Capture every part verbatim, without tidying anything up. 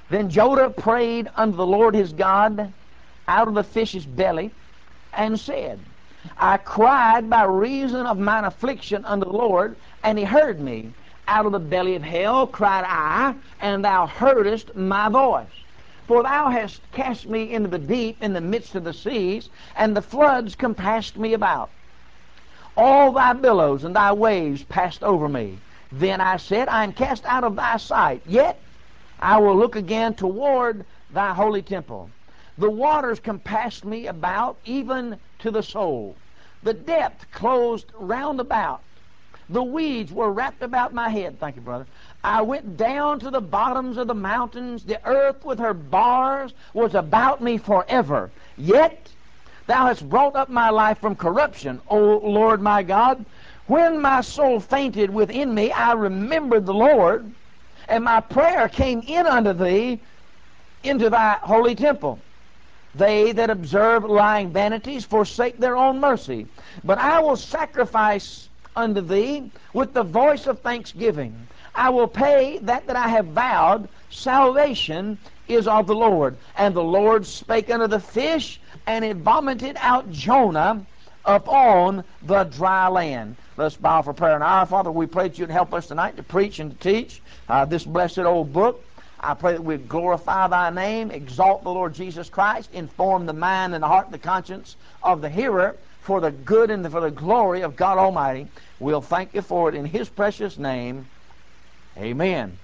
Then Jonah prayed unto the Lord his God out of the fish's belly, and said, I cried by reason of mine affliction unto the Lord, and he heard me. Out of the belly of hell cried I, and thou heardest my voice. For thou hast cast me into the deep, in the midst of the seas, and the floods compassed me about. All thy billows and thy waves passed over me. Then I said, I am cast out of thy sight, yet I will look again toward thy holy temple. The waters compassed me about, even to the soul. The depth closed round about. The weeds were wrapped about my head. Thank you, brother. I went down to the bottoms of the mountains. The earth with her bars was about me forever. Yet thou hast brought up my life from corruption, O Lord my God. When my soul fainted within me, I remembered the Lord, and my prayer came in unto thee into thy holy temple. They that observe lying vanities forsake their own mercy. But I will sacrifice unto thee with the voice of thanksgiving. I will pay that that I have vowed. Salvation is of the Lord. And the Lord spake unto the fish, and it vomited out Jonah upon the dry land. Let's bow for prayer. And our Father, we pray that you'd help us tonight to preach and to teach uh, this blessed old book. I pray that we'd glorify thy name, exalt the Lord Jesus Christ, inform the mind and the heart and the conscience of the hearer for the good and for the glory of God Almighty. We'll thank you for it in his precious name. Amen.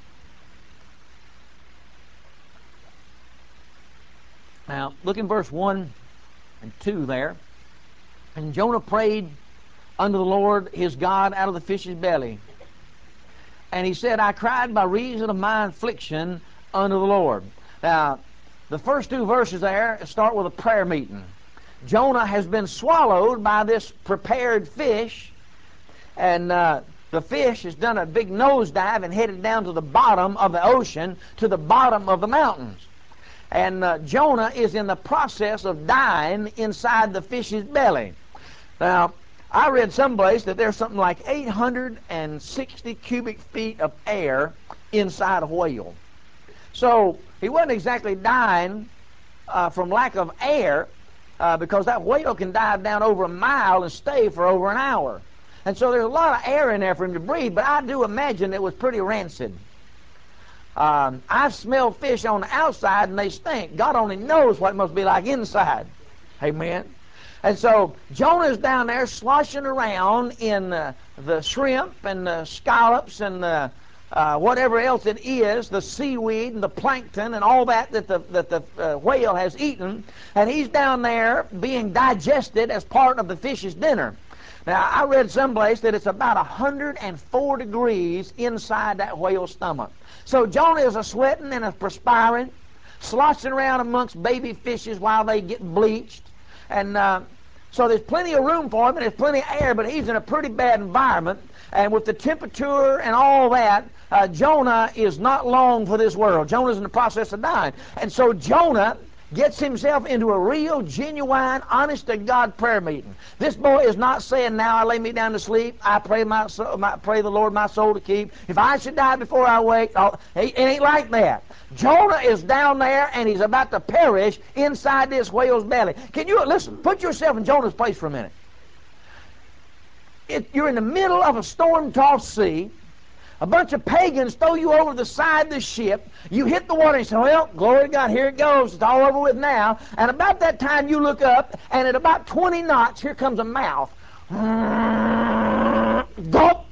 Now, look in verse one and two there. And Jonah prayed unto the Lord his God out of the fish's belly. And he said, I cried by reason of my affliction unto the Lord. Now, the first two verses there start with a prayer meeting. Jonah has been swallowed by this prepared fish, and uh, the fish has done a big nosedive and headed down to the bottom of the ocean, to the bottom of the mountains. And uh, Jonah is in the process of dying inside the fish's belly. Now, I read someplace that there's something like eight hundred sixty cubic feet of air inside a whale. So he wasn't exactly dying uh, from lack of air, uh, because that whale can dive down over a mile and stay for over an hour. And so there's a lot of air in there for him to breathe, but I do imagine it was pretty rancid. Um, I've smelled fish on the outside and they stink. God only knows what it must be like inside. Amen. And so Jonah's down there sloshing around in uh, the shrimp and the scallops and the, uh, whatever else it is, the seaweed and the plankton and all that that the, that the uh, whale has eaten. And he's down there being digested as part of the fish's dinner. Now, I read someplace that it's about one hundred four degrees inside that whale's stomach. So Jonah is a-sweating and a-perspiring, sloshing around amongst baby fishes while they get bleached. And uh, so there's plenty of room for him, and there's plenty of air, but he's in a pretty bad environment. And with the temperature and all that, uh, Jonah is not long for this world. Jonah's in the process of dying. And so Jonah gets himself into a real, genuine, honest-to-God prayer meeting. This boy is not saying, now I lay me down to sleep, I pray my, soul, my pray the Lord my soul to keep. If I should die before I wake, oh, it ain't like that. Jonah is down there, and he's about to perish inside this whale's belly. Can you, listen, put yourself in Jonah's place for a minute. It, you're in the middle of a storm-tossed sea. A bunch of pagans throw you over the side of the ship. You hit the water and you say, well, glory to God, here it goes. It's all over with now. And about that time you look up, and at about twenty knots, here comes a mouth. Gulp!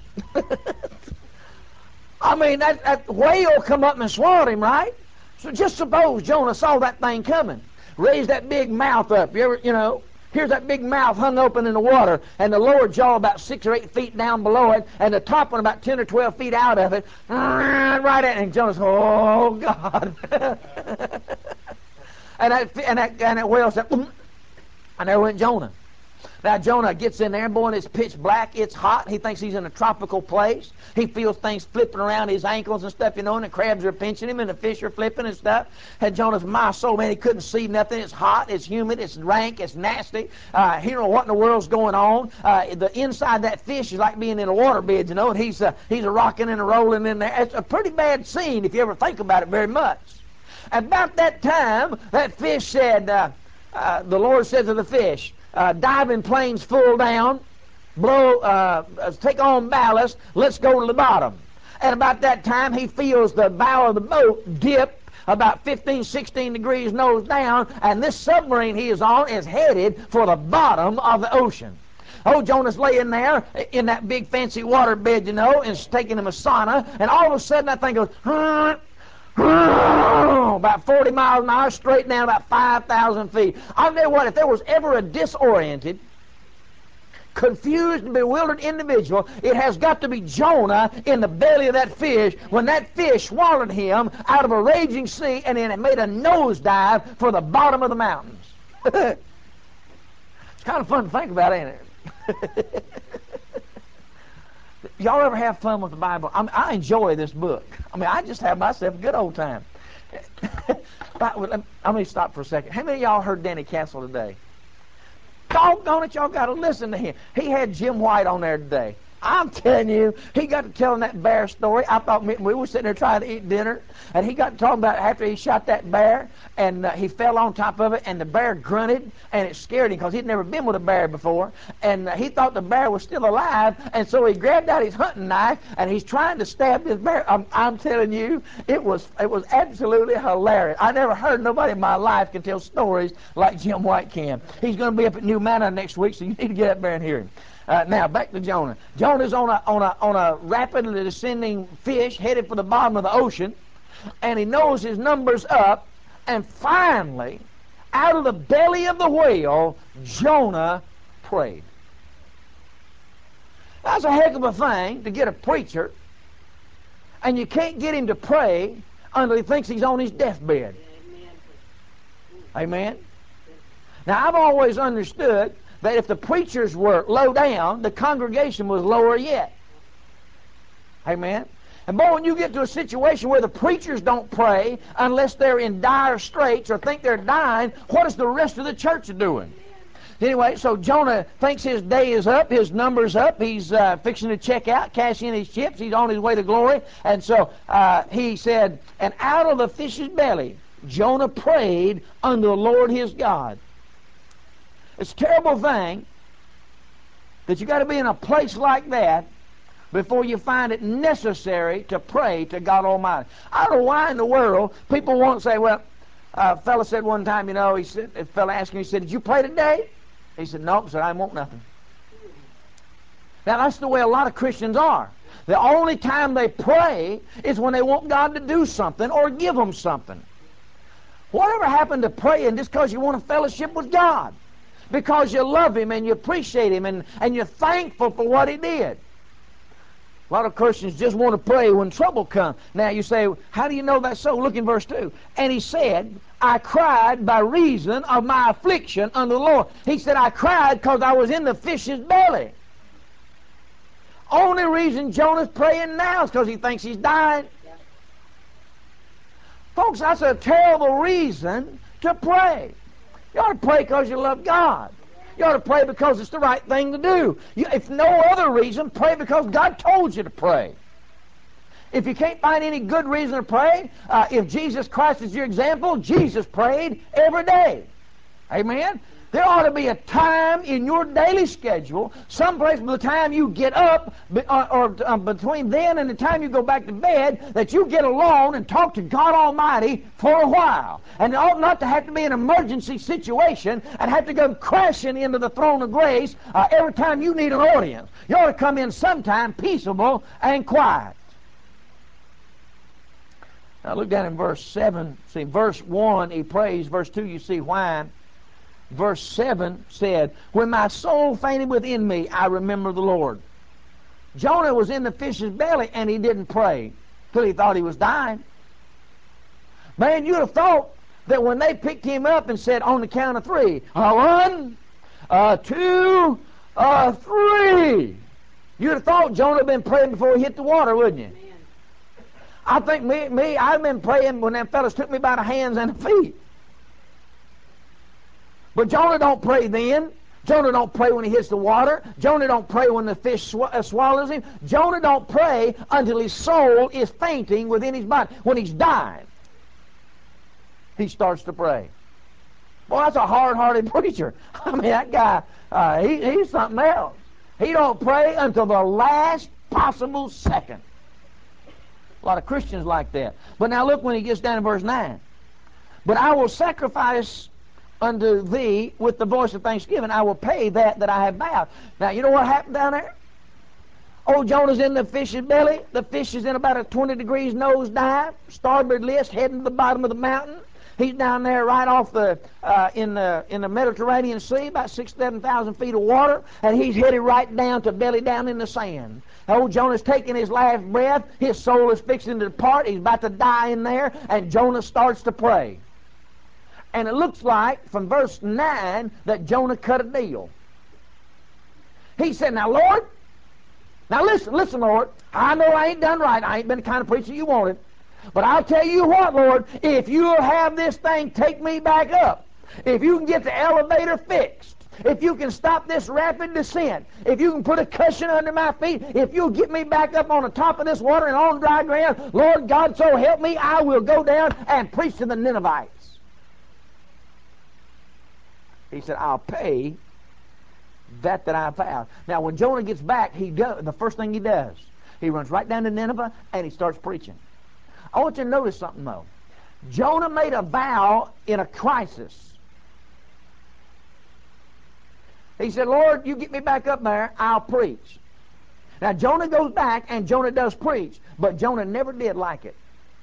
I mean, that, that whale come up and swallowed him, right? So just suppose Jonah saw that thing coming. Raised that big mouth up. You ever, you know, here's that big mouth hung open in the water, and the lower jaw about six or eight feet down below it, and the top one about ten or twelve feet out of it. Right at it, and Jonah's, oh, God. and, that, and, that, and that whale said, mm, and there went Jonah. Now, Jonah gets in there, boy, and it's pitch black. It's hot. He thinks he's in a tropical place. He feels things flipping around his ankles and stuff, you know, and the crabs are pinching him and the fish are flipping and stuff. And Jonah's, my soul, man, he couldn't see nothing. It's hot. It's humid. It's rank. It's nasty. Uh, he don't know what in the world's going on. Uh, the inside that fish is like being in a waterbed, you know, and he's, uh, he's a rocking and a rolling in there. It's a pretty bad scene if you ever think about it very much. About that time, that fish said, uh, uh, the Lord said to the fish, uh, diving planes full down, blow, uh, take on ballast, let's go to the bottom. And about that time, he feels the bow of the boat dip about fifteen, sixteen degrees nose down, and this submarine he is on is headed for the bottom of the ocean. Oh, Jonah's laying there in that big fancy water bed, you know, and it's taking him a sauna, and all of a sudden that thing goes, about forty miles an hour, straight down about five thousand feet. I'll tell you what, if there was ever a disoriented, confused and bewildered individual, it has got to be Jonah in the belly of that fish when that fish swallowed him out of a raging sea and then it made a nosedive for the bottom of the mountains. It's kind of fun to think about, ain't it? Y'all ever have fun with the Bible? I mean, I enjoy this book. I mean, I just have myself a good old time. But let me stop for a second. How many of y'all heard Danny Castle today? Doggone it, y'all got to listen to him. He had Jim White on there today. I'm telling you, he got to telling that bear story. I thought we, we were sitting there trying to eat dinner, and he got to talking about after he shot that bear, and uh, he fell on top of it, and the bear grunted, and it scared him because he'd never been with a bear before, and uh, he thought the bear was still alive, and so he grabbed out his hunting knife, and he's trying to stab this bear. I'm, I'm telling you, it was it was absolutely hilarious. I never heard nobody in my life can tell stories like Jim White can. He's going to be up at New Manna next week, so you need to get up there and hear him. Uh, now back to Jonah. Jonah's on a on a on a rapidly descending fish headed for the bottom of the ocean, and he knows his number's up. And finally, out of the belly of the whale, Jonah prayed. That's a heck of a thing to get a preacher, and you can't get him to pray until he thinks he's on his deathbed. Amen. Now I've always understood that if the preachers were low down, the congregation was lower yet. Amen? And boy, when you get to a situation where the preachers don't pray unless they're in dire straits or think they're dying, what is the rest of the church doing? Anyway, so Jonah thinks his day is up, his number's up, he's uh, fixing to check out, cash in his chips, he's on his way to glory. And so uh, he said, and out of the fish's belly, Jonah prayed unto the Lord his God. It's a terrible thing that you got to be in a place like that before you find it necessary to pray to God Almighty. I don't know why in the world people won't say, well, a fellow said one time, you know, he said, a fellow asked him, he said, did you pray today? He said, nope. He said, I won't nothing. Now, that's the way a lot of Christians are. The only time they pray is when they want God to do something or give them something. Whatever happened to praying just because you want a fellowship with God? Because you love Him and you appreciate Him and, and you're thankful for what He did. A lot of Christians just want to pray when trouble comes. Now you say, how do you know that's so? Look in verse two. And he said, I cried by reason of my affliction unto the Lord. He said, I cried because I was in the fish's belly. Only reason Jonah's praying now is because he thinks he's dying. Yeah. Folks, that's a terrible reason to pray. You ought to pray because you love God. You ought to pray because it's the right thing to do. You, if no other reason, pray because God told you to pray. If you can't find any good reason to pray, uh, if Jesus Christ is your example, Jesus prayed every day. Amen? There ought to be a time in your daily schedule, someplace from the time you get up, or, or uh, between then and the time you go back to bed, that you get alone and talk to God Almighty for a while. And it ought not to have to be an emergency situation and have to go crashing into the throne of grace uh, every time you need an audience. You ought to come in sometime peaceable and quiet. Now look down in verse seven. See, verse one, he prays. Verse two, you see why. Verse seven said, when my soul fainted within me, I remember the Lord. Jonah was in the fish's belly and he didn't pray till he thought he was dying. Man, you'd have thought that when they picked him up and said on the count of three, uh, one, uh, two, uh, three, you'd have thought Jonah had been praying before he hit the water, wouldn't you? I think me, me, I've been praying when them fellas took me by the hands and the feet. But Jonah don't pray then. Jonah don't pray when he hits the water. Jonah don't pray when the fish sw uh, swallows him. Jonah don't pray until his soul is fainting within his body, when he's dying. he starts to pray. Boy, that's a hard-hearted preacher. I mean, that guy, uh, he, he's something else. He don't pray until the last possible second. A lot of Christians like that. But now look when he gets down to verse nine. But I will sacrifice unto thee with the voice of thanksgiving. I will pay that that I have vowed. Now, you know what happened down there? Old Jonah's in the fish's belly. The fish is in about a twenty degrees nose dive, starboard list, heading to the bottom of the mountain. He's down there right off the uh, in the in the Mediterranean Sea, about six, seven thousand feet of water, and he's headed right down to belly down in the sand. Old Jonah's taking his last breath. His soul is fixing to depart. He's about to die in there, and Jonah starts to pray. And it looks like from verse nine that Jonah cut a deal. He said, "Now, Lord, now listen, listen, Lord. I know I ain't done right. I ain't been the kind of preacher you wanted. But I'll tell you what, Lord, if you'll have this thing take me back up, if you can get the elevator fixed, if you can stop this rapid descent, if you can put a cushion under my feet, if you'll get me back up on the top of this water and on dry ground, Lord God, so help me, I will go down and preach to the Ninevites." He said, "I'll pay that that I vowed." Now, when Jonah gets back, he does, the first thing he does, he runs right down to Nineveh and he starts preaching. I want you to notice something, though. Jonah made a vow in a crisis. He said, "Lord, you get me back up there, I'll preach." Now, Jonah goes back, and Jonah does preach, but Jonah never did like it.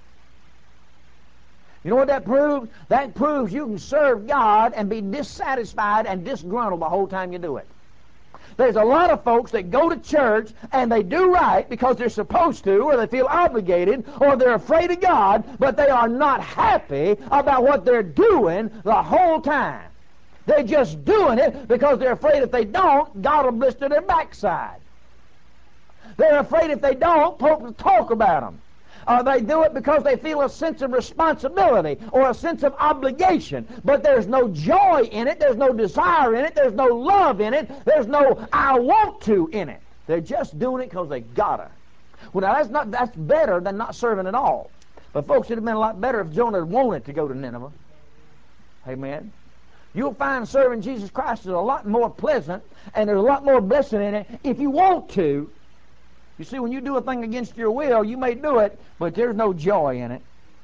You know what that proves? That proves you can serve God and be dissatisfied and disgruntled the whole time you do it. There's a lot of folks that go to church and they do right because they're supposed to, or they feel obligated, or they're afraid of God, but they are not happy about what they're doing the whole time. They're just doing it because they're afraid if they don't, God will blister their backside. They're afraid if they don't, Pope will talk about them. Or they do it because they feel a sense of responsibility or a sense of obligation. But there's no joy in it. There's no desire in it. There's no love in it. There's no I want to in it. They're just doing it because they gotta. Well, now that's not that's better than not serving at all. But folks, it'd have been a lot better if Jonah had wanted to go to Nineveh. Amen. You'll find serving Jesus Christ is a lot more pleasant, and there's a lot more blessing in it if you want to. You see, when you do a thing against your will, you may do it, but there's no joy in it.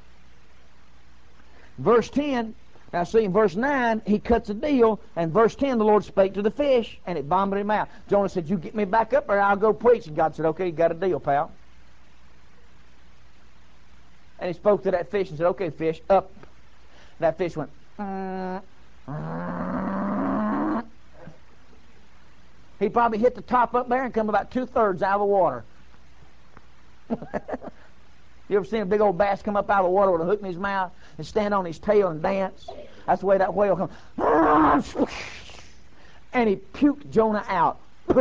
Verse ten, now see, in verse nine, he cuts a deal, and verse ten, the Lord spake to the fish, and it vomited him out. Jonah said, "You get me back up there, I'll go preach." And God said, "Okay, you got a deal, pal." And he spoke to that fish and said, "Okay, fish, up." That fish went, mm, mm. He probably hit the top up there and come about two-thirds out of the water. You ever seen a big old bass come up out of the water with a hook in his mouth and stand on his tail and dance? That's the way that whale comes. And he puked Jonah out.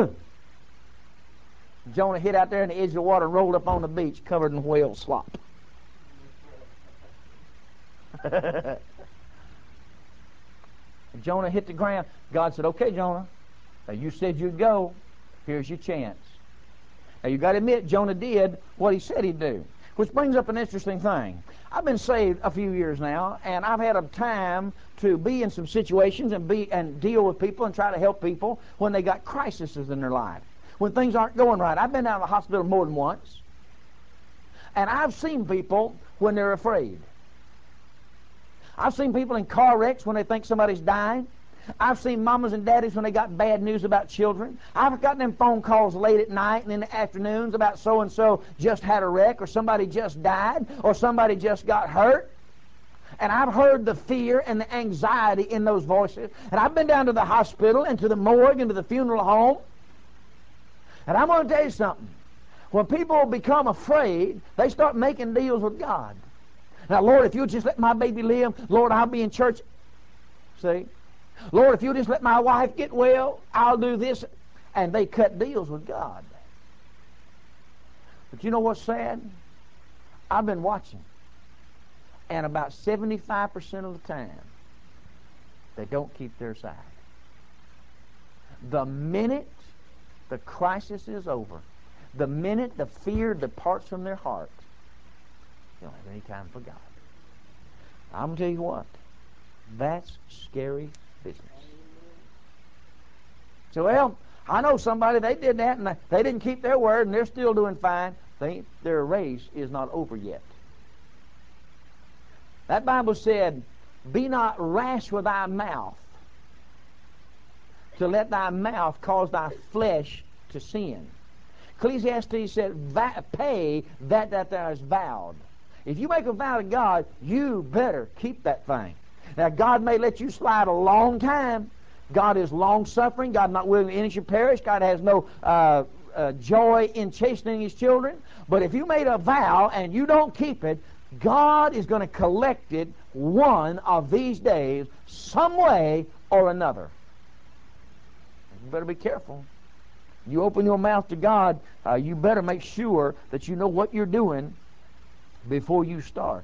Jonah hit out there in the edge of the water and rolled up on the beach covered in whale slop. Jonah hit the ground. God said, "Okay, Jonah, now you said you'd go. Here's your chance." Now you got to admit, Jonah did what he said he'd do. Which brings up an interesting thing. I've been saved a few years now, and I've had a time to be in some situations and be and deal with people and try to help people when they got crises in their life, when things aren't going right. I've been out of the hospital more than once, and I've seen people when they're afraid. I've seen people in car wrecks when they think somebody's dying. I've seen mamas and daddies when they got bad news about children. I've gotten them phone calls late at night and in the afternoons about so-and-so just had a wreck, or somebody just died, or somebody just got hurt. And I've heard the fear and the anxiety in those voices. And I've been down to the hospital and to the morgue and to the funeral home. And I'm going to tell you something. When people become afraid, they start making deals with God. Now, Lord, if you'll just let my baby live, Lord, I'll be in church. See? Lord, if you'll just let my wife get well, I'll do this. And they cut deals with God. But you know what's sad? I've been watching. And about seventy-five percent of the time, they don't keep their side. The minute the crisis is over, the minute the fear departs from their heart, they don't have any time for God. I'm going to tell you what, that's scary business. So, well, I know somebody, they did that, and they didn't keep their word, and they're still doing fine. They, their race is not over yet. That Bible said, be not rash with thy mouth, to let thy mouth cause thy flesh to sin. Ecclesiastes said, pay that that thou hast vowed. If you make a vow to God, you better keep that thing. Now, God may let you slide a long time. God is long-suffering. God not willing that any should perish. God has no uh, uh, joy in chastening His children. But if you made a vow and you don't keep it, God is going to collect it one of these days, some way or another. You better be careful. You open your mouth to God, uh, you better make sure that you know what you're doing before you start.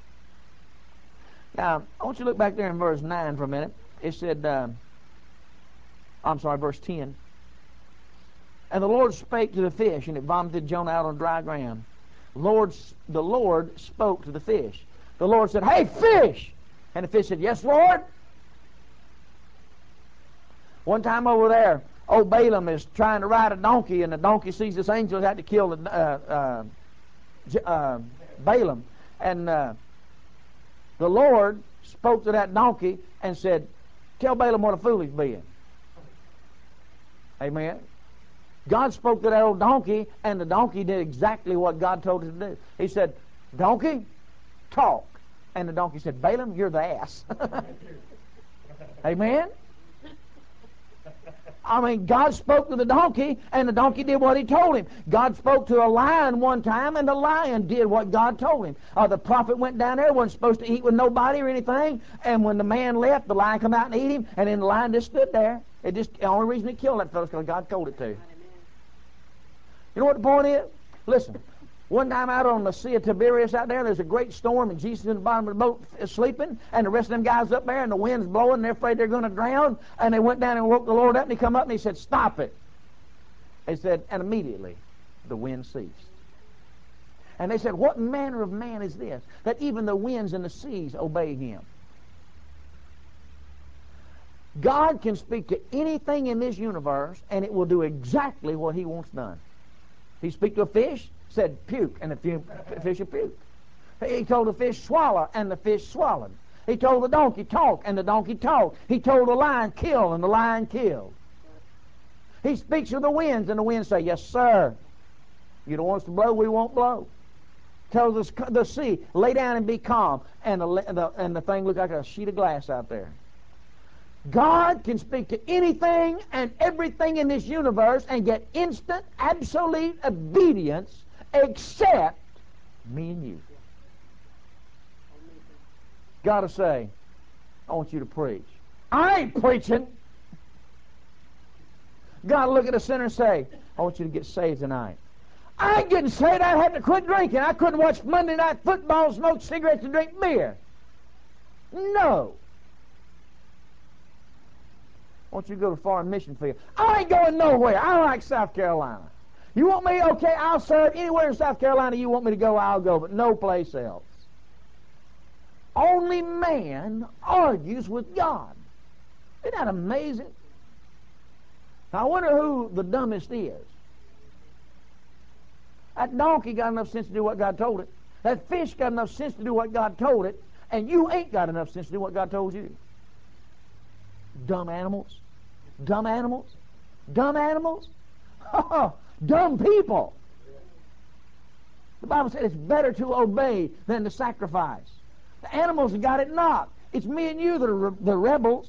Now, I want you to look back there in verse nine for a minute. It said, uh, I'm sorry, verse ten. And the Lord spake to the fish, and it vomited Jonah out on dry ground. Lord, the Lord spoke to the fish. The Lord said, hey, fish! And the fish said, yes, Lord. One time over there, old Balaam is trying to ride a donkey, and the donkey sees this angel had to kill the, uh, uh, uh, Balaam. And uh, the Lord spoke to that donkey and said, tell Balaam what a fool he's being. Amen. God spoke to that old donkey, and the donkey did exactly what God told it to do. He said, donkey, talk. And the donkey said, Balaam, you're the ass. Amen. I mean, God spoke to the donkey, and the donkey did what He told him. God spoke to a lion one time, and the lion did what God told him. Uh, the prophet went down there, wasn't supposed to eat with nobody or anything, and when the man left, the lion come out and eat him, and then the lion just stood there. It just, the only reason it killed that fellow is because God told it to. You know what the point is? Listen, one time out on the Sea of Tiberias out there, there's a great storm, and Jesus in the bottom of the boat is sleeping, and the rest of them guys up there, and the wind's blowing, and they're afraid they're going to drown, and they went down and woke the Lord up, and He come up, and He said, stop it. He said, and immediately the wind ceased. And they said, what manner of man is this, that even the winds and the seas obey Him? God can speak to anything in this universe, and it will do exactly what He wants done. He speak to a fish, said puke, and the fish will puke. He told the fish swallow, and the fish swallowed. He told the donkey talk, and the donkey talked. He told the lion kill, and the lion killed. He speaks to the winds, and the winds say, yes, sir. You don't want us to blow, we won't blow. Tells the, the sea, lay down and be calm, and the, the, and the thing looked like a sheet of glass out there. God can speak to anything and everything in this universe and get instant, absolute obedience except me and you. God will say, I want you to preach. I ain't preaching. God will look at a sinner and say, I want you to get saved tonight. I ain't getting saved. I had to quit drinking. I couldn't watch Monday night football, smoke cigarettes, and drink beer. No. I want you to go to foreign mission field. I ain't going nowhere. I like South Carolina. You want me? Okay, I'll serve anywhere in South Carolina you want me to go, I'll go, but no place else. Only man argues with God. Isn't that amazing? Now, I wonder who the dumbest is. That donkey got enough sense to do what God told it. That fish got enough sense to do what God told it. And you ain't got enough sense to do what God told you. Dumb animals. Dumb animals. Dumb animals. Dumb people. The Bible said it's better to obey than to sacrifice. The animals have got it not. It's me and you that are re- the rebels.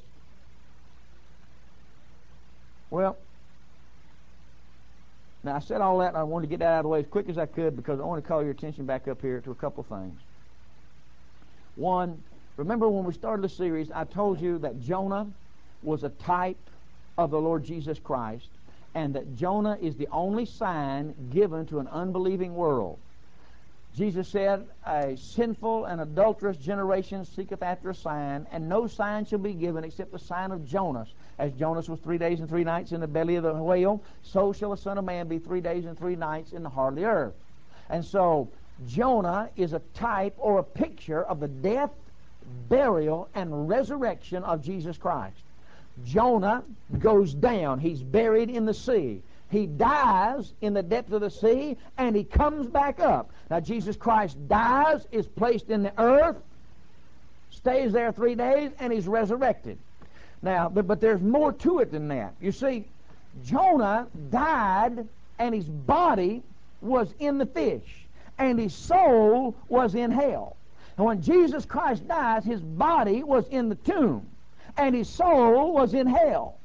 Well, now I said all that, and I wanted to get that out of the way as quick as I could because I want to call your attention back up here to a couple things. One, remember when we started the series, I told you that Jonah was a type of the Lord Jesus Christ, and that Jonah is the only sign given to an unbelieving world. Jesus said, a sinful and adulterous generation seeketh after a sign, and no sign shall be given except the sign of Jonas. As Jonas was three days and three nights in the belly of the whale, so shall the Son of Man be three days and three nights in the heart of the earth. And so Jonah is a type or a picture of the death, burial, and resurrection of Jesus Christ. Jonah goes down. He's buried in the sea. He dies in the depths of the sea, and he comes back up. Now, Jesus Christ dies, is placed in the earth, stays there three days, and he's resurrected. Now, but, but there's more to it than that. You see, Jonah died, and his body was in the fish, and his soul was in hell. And when Jesus Christ dies, his body was in the tomb, and his soul was in hell.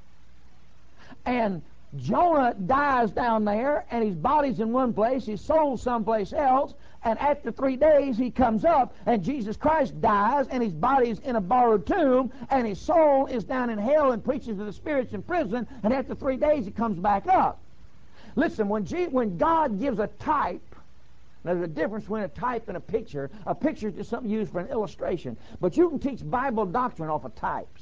And Jonah dies down there, and his body's in one place, his soul's someplace else, and after three days he comes up, and Jesus Christ dies, and his body's in a borrowed tomb, and his soul is down in hell and preaches to the spirits in prison, and after three days he comes back up. Listen, when, G- when God gives a type, now, there's a difference between a type and a picture. A picture is just something used for an illustration. But you can teach Bible doctrine off of types.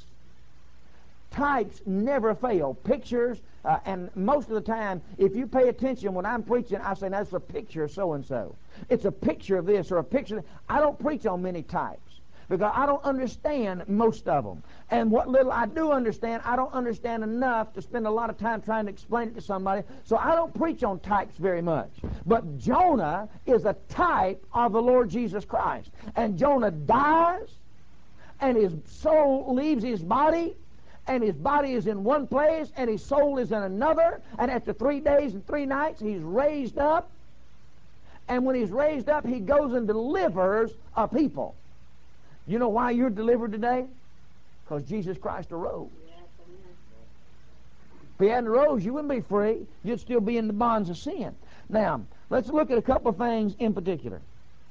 Types never fail. Pictures, uh, and most of the time, if you pay attention when I'm preaching, I say, that's a picture of so-and-so. It's a picture of this or a picture of that. I don't preach on many types because I don't understand most of them. And what little I do understand, I don't understand enough to spend a lot of time trying to explain it to somebody. So I don't preach on types very much. But Jonah is a type of the Lord Jesus Christ. And Jonah dies, and his soul leaves his body, and his body is in one place, and his soul is in another. And after three days and three nights, he's raised up. And when he's raised up, he goes and delivers a people. You know why you're delivered today? Because Jesus Christ arose. If he hadn't arose, you wouldn't be free. You'd still be in the bonds of sin. Now, let's look at a couple of things in particular.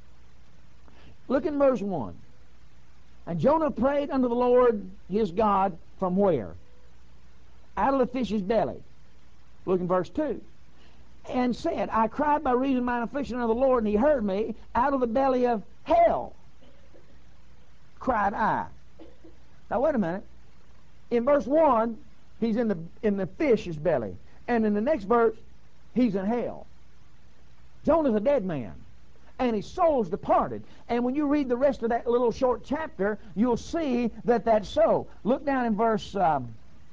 Look in verse one. And Jonah prayed unto the Lord his God from where? Out of the fish's belly. Look in verse two. And said, I cried by reason of mine affliction unto the Lord, and he heard me. Out of the belly of hell cried I. Now wait a minute. In verse one, he's in the in the fish's belly. And in the next verse, he's in hell. Jonah's a dead man, and his soul's departed. And when you read the rest of that little short chapter, you'll see that that's so. Look down in verse um,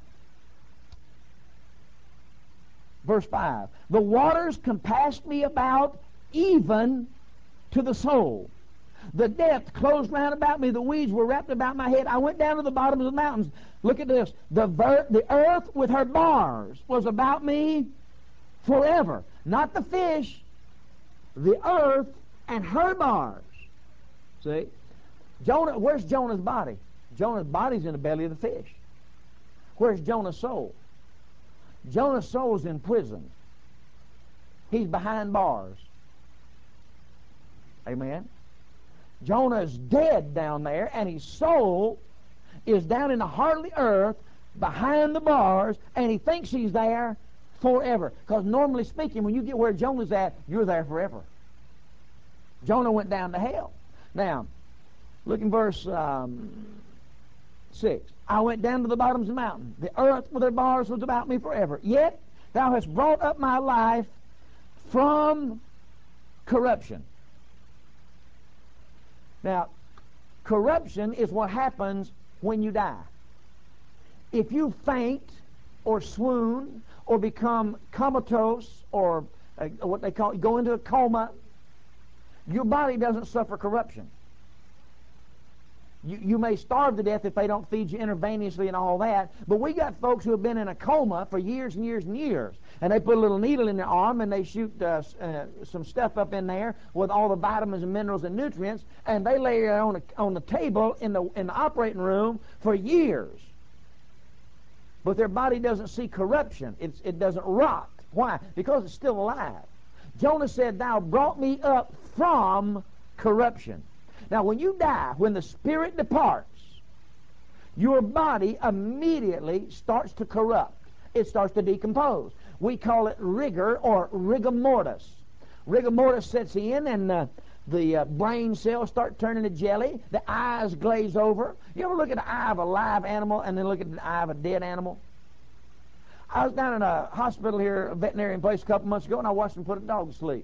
verse five. The waters compassed me about, even to the soul. The depth closed round about me. The weeds were wrapped about my head. I went down to the bottom of the mountains. Look at this. The, ver- the earth with her bars was about me forever. Not the fish. The earth and her bars. See? Jonah, where's Jonah's body? Jonah's body's in the belly of the fish. Where's Jonah's soul? Jonah's soul's in prison. He's behind bars. Amen? Jonah's dead down there, and his soul is down in the heart of the earth, behind the bars, and he thinks he's there forever. Because normally speaking, when you get where Jonah's at, you're there forever. Jonah went down to hell. Now, look in verse um, six. I went down to the bottoms of the mountain. The earth with her bars was about me forever. Yet thou hast brought up my life from corruption. Now, corruption is what happens when you die. If you faint or swoon or become comatose or uh, what they call go into a coma, your body doesn't suffer corruption. You, you may starve to death if they don't feed you intravenously and all that, but we got folks who have been in a coma for years and years and years, and they put a little needle in their arm and they shoot uh, uh, some stuff up in there with all the vitamins and minerals and nutrients, and they lay it on, a, on the table in the, in the operating room for years. But their body doesn't see corruption. It's, it doesn't rot. Why? Because it's still alive. Jonah said, thou brought me up from corruption. Now, when you die, when the spirit departs, your body immediately starts to corrupt. It starts to decompose. We call it rigor or rigor mortis. Rigor mortis sets in, and uh, the uh, brain cells start turning to jelly. The eyes glaze over. You ever look at the eye of a live animal and then look at the eye of a dead animal? I was down in a hospital here, a veterinarian place, a couple months ago, and I watched them put a dog to sleep.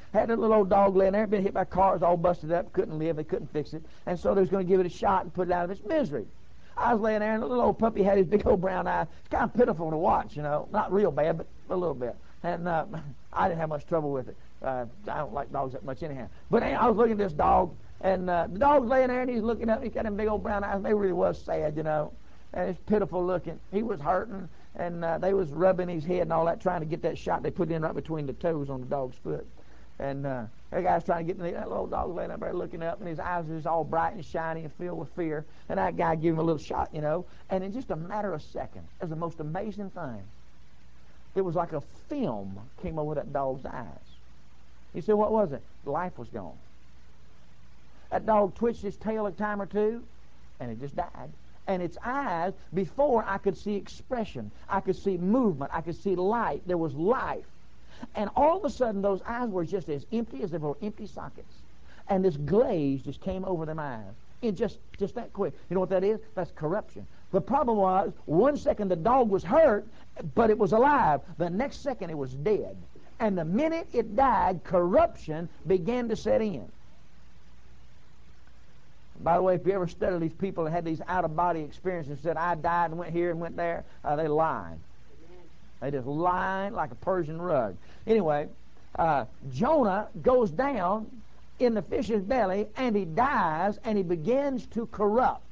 had a little old dog laying there, been hit by cars, all busted up, couldn't live, they couldn't fix it, and so they was going to give it a shot and put it out of its misery. I was laying there, and the little old puppy had his big old brown eye. It's kind of pitiful to watch, you know, not real bad, but a little bit. And uh, I didn't have much trouble with it. Uh, I don't like dogs that much anyhow. But anyhow, I was looking at this dog, and uh, the dog's laying there, and he's looking up. He's got them big old brown eyes. They really was sad, you know, and it's pitiful looking. He was hurting, and uh, they was rubbing his head and all that, trying to get that shot they put in right between the toes on the dog's foot. And uh, that guy's trying to get me. That little dog laying up there looking up, and his eyes are just all bright and shiny and filled with fear. And that guy gave him a little shot, you know. And in just a matter of seconds, it was the most amazing thing. It was like a film came over that dog's eyes. He said, what was it? Life was gone. That dog twitched his tail a time or two, and it just died. And its eyes, before I could see expression, I could see movement, I could see light. There was life. And all of a sudden, those eyes were just as empty as if they were empty sockets. And this glaze just came over them eyes. It just, just that quick. You know what that is? That's corruption. The problem was, one second the dog was hurt, but it was alive. The next second it was dead. And the minute it died, corruption began to set in. By the way, if you ever study these people that had these out-of-body experiences and said, I died and went here and went there, uh, they lied. They just lied like a Persian rug. Anyway, uh, Jonah goes down in the fish's belly, and he dies, and he begins to corrupt.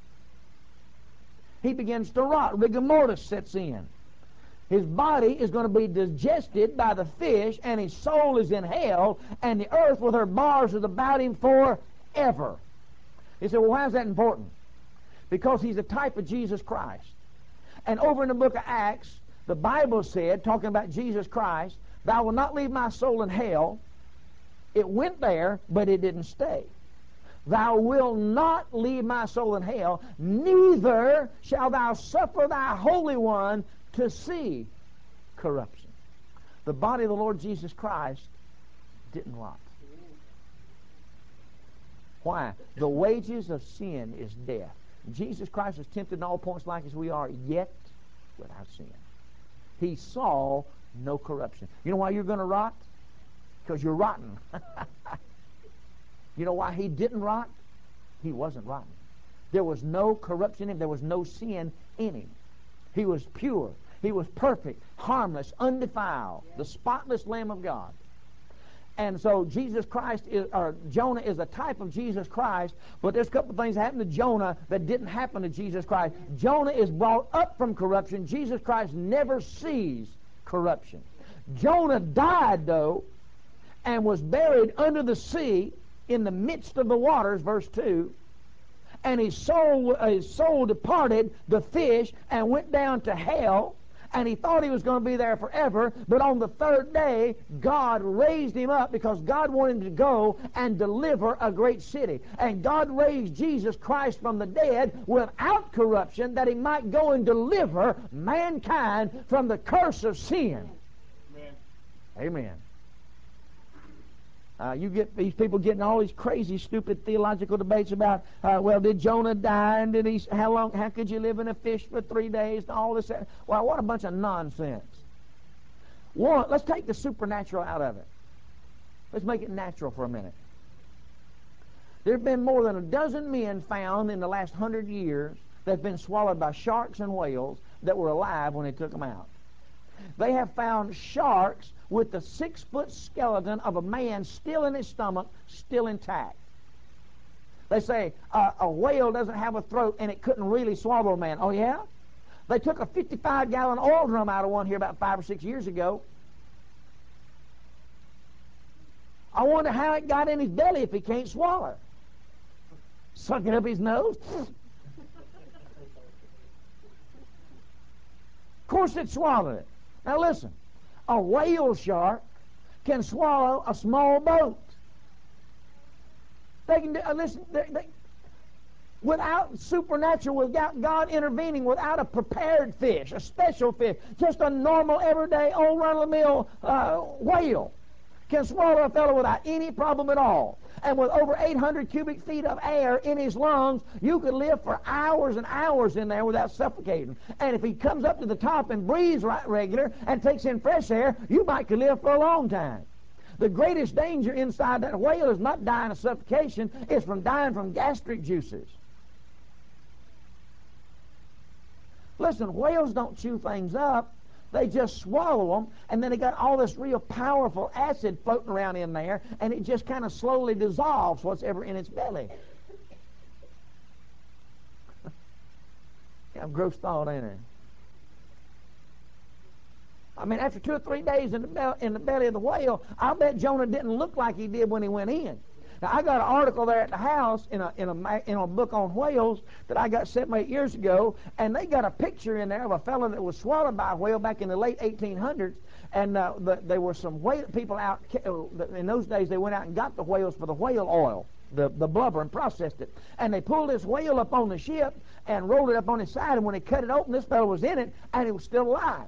He begins to rot. Rigor mortis sets in. His body is going to be digested by the fish, and his soul is in hell, and the earth with her bars is about him forever. He said, well, why is that important? Because he's a type of Jesus Christ. And over in the book of Acts, the Bible said, talking about Jesus Christ, thou will not leave my soul in hell. It went there, but it didn't stay. Thou wilt not leave my soul in hell, neither shall thou suffer thy Holy One to see corruption. The body of the Lord Jesus Christ didn't rot. Why? The wages of sin is death. Jesus Christ was tempted in all points like as we are, yet without sin. He saw no corruption. You know why you're going to rot? Because you're rotten. You know why he didn't rot? He wasn't rotten. There was no corruption in him. There was no sin in him. He was pure. He was perfect, harmless, undefiled, the spotless Lamb of God. And so Jesus Christ, is, or Jonah is a type of Jesus Christ, but there's a couple of things that happened to Jonah that didn't happen to Jesus Christ. Jonah is brought up from corruption. Jesus Christ never sees corruption. Jonah died, though, and was buried under the sea in the midst of the waters, verse two, and his soul, his soul departed the fish and went down to hell, and he thought he was going to be there forever, but on the third day, God raised him up because God wanted him to go and deliver a great city. And God raised Jesus Christ from the dead without corruption that he might go and deliver mankind from the curse of sin. Amen. Amen. Uh, you get these people getting all these crazy, stupid theological debates about, uh, well, did Jonah die, and did he? How long? How could you live in a fish for three days? And all this. Well, what a bunch of nonsense. One, let's take the supernatural out of it. Let's make it natural for a minute. There have been more than a dozen men found in the last hundred years that have been swallowed by sharks and whales that were alive when they took them out. They have found sharks with the six-foot skeleton of a man still in his stomach, still intact. They say uh, a whale doesn't have a throat and it couldn't really swallow a man. Oh, yeah? They took a fifty-five gallon oil drum out of one here about five or six years ago. I wonder how it got in his belly if he can't swallow. Suck it up his nose. Of course it swallowed it. Now listen, a whale shark can swallow a small boat. They can do, uh, listen, they, they, without supernatural, without God intervening, without a prepared fish, a special fish, just a normal, everyday, old run-of-the-mill uh, whale can swallow a fellow without any problem at all. And with over eight hundred cubic feet of air in his lungs, you could live for hours and hours in there without suffocating. And if he comes up to the top and breathes right regular and takes in fresh air, you might could live for a long time. The greatest danger inside that whale is not dying of suffocation, it's from dying from gastric juices. Listen, whales don't chew things up. They just swallow them, and then they got all this real powerful acid floating around in there, and it just kind of slowly dissolves what's ever in its belly. Yeah, gross thought, ain't it? I mean, after two or three days in the, be- in the belly of the whale, I bet Jonah didn't look like he did when he went in. Now, I got an article there at the house in a in a in a book on whales that I got sent eight years ago, and they got a picture in there of a fellow that was swallowed by a whale back in the late eighteen hundreds, and uh, the, there were some whale people out in those days. They went out and got the whales for the whale oil, the the blubber, and processed it. And they pulled this whale up on the ship and rolled it up on his side. And when they cut it open, this fellow was in it, and he was still alive.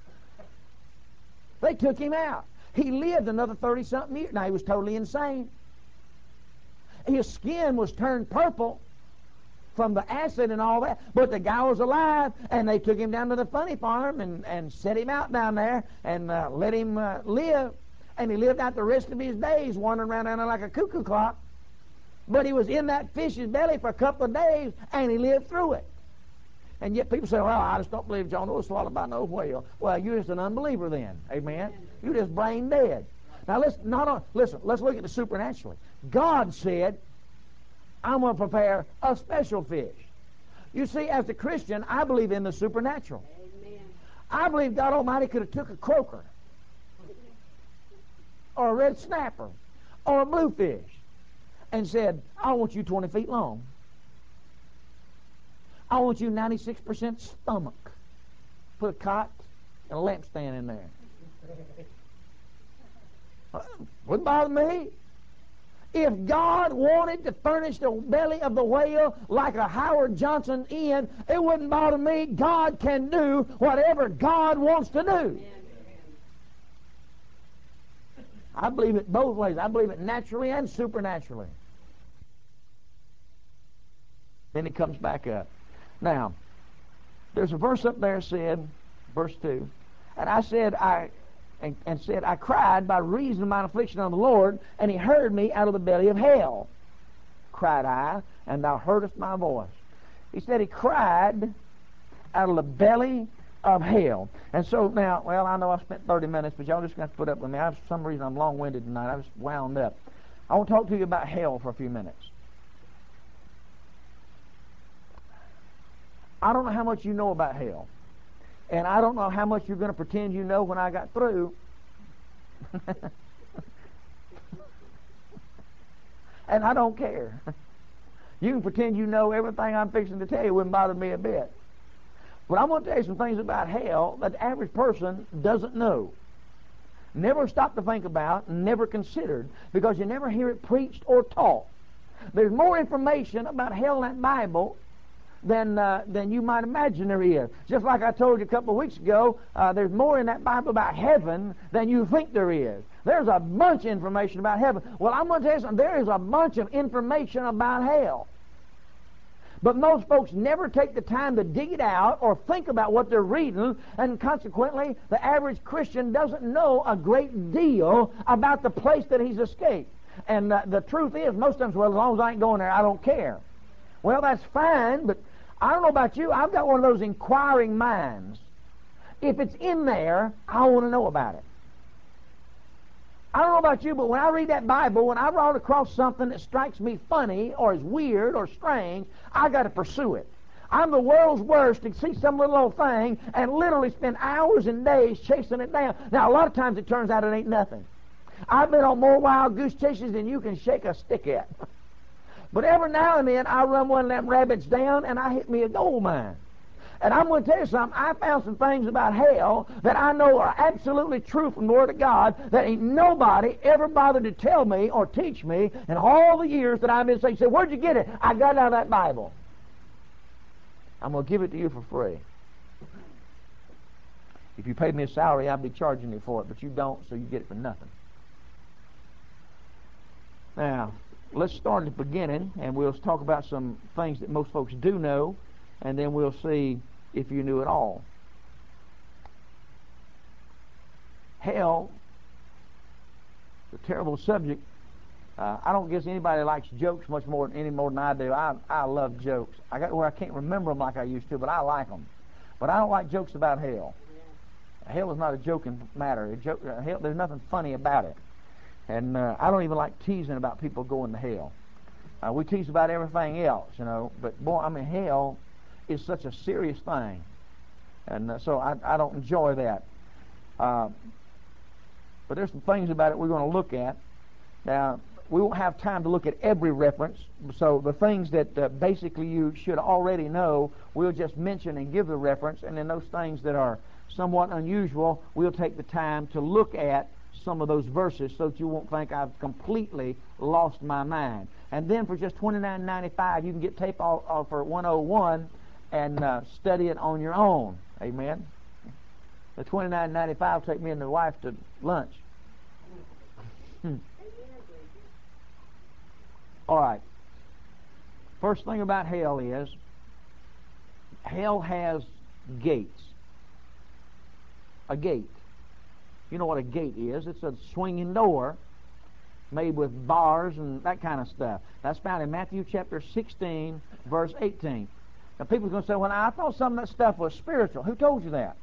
They took him out. He lived another thirty-something years. Now, he was totally insane. His skin was turned purple from the acid and all that, but the guy was alive, and they took him down to the funny farm and, and set him out down there and uh, let him uh, live. And he lived out the rest of his days wandering around down there like a cuckoo clock. But he was in that fish's belly for a couple of days, and he lived through it. And yet people say, well, I just don't believe Jonah was swallowed by no whale. Well, you're just an unbeliever then. Amen? You're just brain dead. Now, let's, not on, listen, let's look at the supernaturally. God said, I'm going to prepare a special fish. You see, as a Christian, I believe in the supernatural. Amen. I believe God Almighty could have took a croaker or a red snapper or a bluefish and said, I want you twenty feet long. I want you ninety-six percent stomach. Put a cot and a lampstand in there. Wouldn't bother me. If God wanted to furnish the belly of the whale like a Howard Johnson inn, it wouldn't bother me. God can do whatever God wants to do. I believe it both ways. I believe it naturally and supernaturally. Then he comes back up. Now, there's a verse up there said, verse two, and I said, I and, and said, I cried by reason of mine affliction on the Lord, and he heard me out of the belly of hell. Cried I, and thou heardest my voice. He said he cried out of the belly of hell. And so now, well, I know I spent thirty minutes, but y'all just got to put up with me. I, for some reason, I'm long-winded tonight. I was wound up. I want to talk to you about hell for a few minutes. I don't know how much you know about hell. And I don't know how much you're going to pretend you know when I got through. And I don't care. You can pretend you know everything I'm fixing to tell you. It wouldn't bother me a bit. But I'm going to tell you some things about hell that the average person doesn't know. Never stopped to think about, never considered, because you never hear it preached or taught. There's more information about hell in that Bible than uh, than you might imagine there is. Just like I told you a couple of weeks ago, uh, there's more in that Bible about heaven than you think there is. There's a bunch of information about heaven. Well, I'm going to tell you something. There is a bunch of information about hell. But most folks never take the time to dig it out or think about what they're reading, and consequently, the average Christian doesn't know a great deal about the place that he's escaped. And uh, the truth is, most times, well, as long as I ain't going there, I don't care. Well, that's fine, but I don't know about you. I've got one of those inquiring minds. If it's in there, I want to know about it. I don't know about you, but when I read that Bible, when I run across something that strikes me funny or is weird or strange, I got to pursue it. I'm the world's worst to see some little old thing and literally spend hours and days chasing it down. Now, a lot of times it turns out it ain't nothing. I've been on more wild goose chases than you can shake a stick at. But every now and then, I run one of them rabbits down, and I hit me a gold mine. And I'm going to tell you something. I found some things about hell that I know are absolutely true from the Word of God that ain't nobody ever bothered to tell me or teach me in all the years that I've been saying. You say, where'd you get it? I got it out of that Bible. I'm going to give it to you for free. If you paid me a salary, I'd be charging you for it, but you don't, so you get it for nothing. Now, let's start at the beginning, and we'll talk about some things that most folks do know, and then we'll see if you knew it all. Hell It's a terrible subject. Uh, I don't guess anybody likes jokes much more than any more than I do. I I love jokes. I got where I can't remember them like I used to, but I like them. But I don't like jokes about hell. Hell is not a joking matter. A joke, uh, hell, there's nothing funny about it. And uh, I don't even like teasing about people going to hell. Uh, we tease about everything else, you know. But boy, I mean, hell is such a serious thing, and uh, so I I don't enjoy that. Uh, but there's some things about it we're going to look at now. We won't have time to look at every reference, so the things that uh, basically you should already know, we'll just mention and give the reference, and then those things that are somewhat unusual, we'll take the time to look at some of those verses so that you won't think I've completely lost my mind. And then for just twenty-nine ninety-five, you can get tape all, all for one oh one and uh, study it on your own. Amen. The twenty-nine ninety-five will take me and the wife to lunch. Hmm. All right. First thing about hell is, hell has gates. A gate. You know what a gate is. It's a swinging door made with bars and that kind of stuff. That's found in Matthew chapter sixteen, verse eighteen. Now people are going to say, well, I thought some of that stuff was spiritual. Who told you that?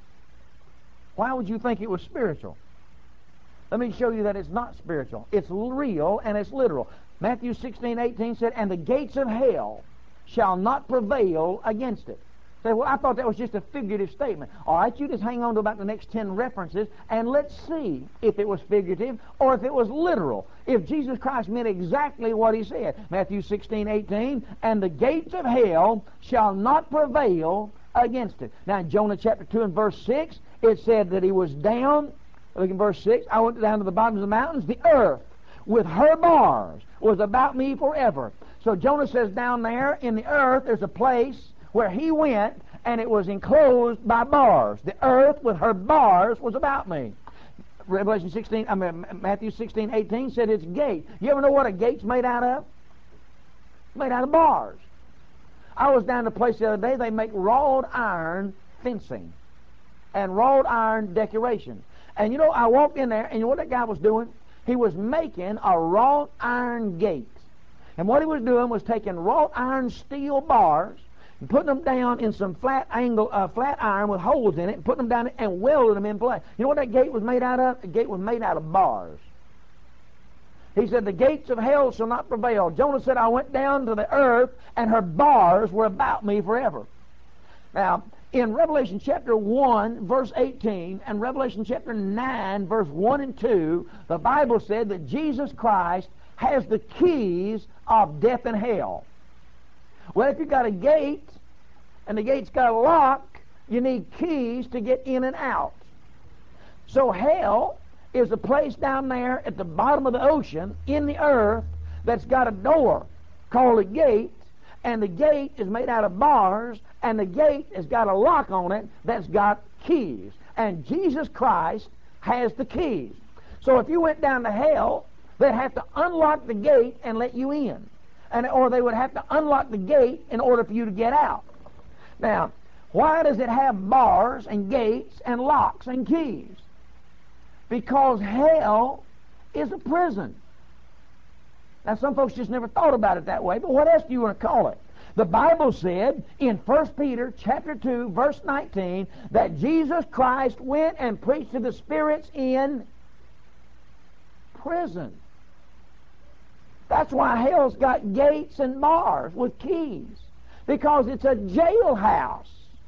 Why would you think it was spiritual? Let me show you that it's not spiritual. It's real and it's literal. Matthew sixteen, eighteen said, and the gates of hell shall not prevail against it. Say, well, I thought that was just a figurative statement. All right, you just hang on to about the next ten references, and let's see if it was figurative or if it was literal. If Jesus Christ meant exactly what he said. Matthew sixteen, eighteen, and the gates of hell shall not prevail against it. Now, in Jonah chapter two and verse six, it said that he was down. Look in verse six. I went down to the bottom of the mountains. The earth with her bars was about me forever. So Jonah says down there in the earth there's a place where he went, and it was enclosed by bars. The earth with her bars was about me. Revelation sixteen, I mean Matthew sixteen, eighteen said it's gate. You ever know what a gate's made out of? It's made out of bars. I was down to a place the other day, they make wrought iron fencing and wrought iron decoration. And you know, I walked in there, and you know what that guy was doing? He was making a wrought iron gate. And what he was doing was taking wrought iron steel bars and putting them down in some flat angle, uh, flat iron with holes in it, and putting them down and welding them in place. You know what that gate was made out of? The gate was made out of bars. He said, the gates of hell shall not prevail. Jonah said, I went down to the earth, and her bars were about me forever. Now, in Revelation chapter one, verse eighteen, and Revelation chapter nine, verse one and two, the Bible said that Jesus Christ has the keys of death and hell. Well, if you've got a gate, and the gate's got a lock, you need keys to get in and out. So hell is a place down there at the bottom of the ocean, in the earth, that's got a door called a gate, and the gate is made out of bars, and the gate has got a lock on it that's got keys. And Jesus Christ has the keys. So if you went down to hell, they'd have to unlock the gate and let you in. And, or they would have to unlock the gate in order for you to get out. Now, why does it have bars and gates and locks and keys? Because hell is a prison. Now, some folks just never thought about it that way, but what else do you want to call it? The Bible said in First Peter chapter two, verse nineteen, that Jesus Christ went and preached to the spirits in prison. That's why hell's got gates and bars with keys, because it's a jailhouse.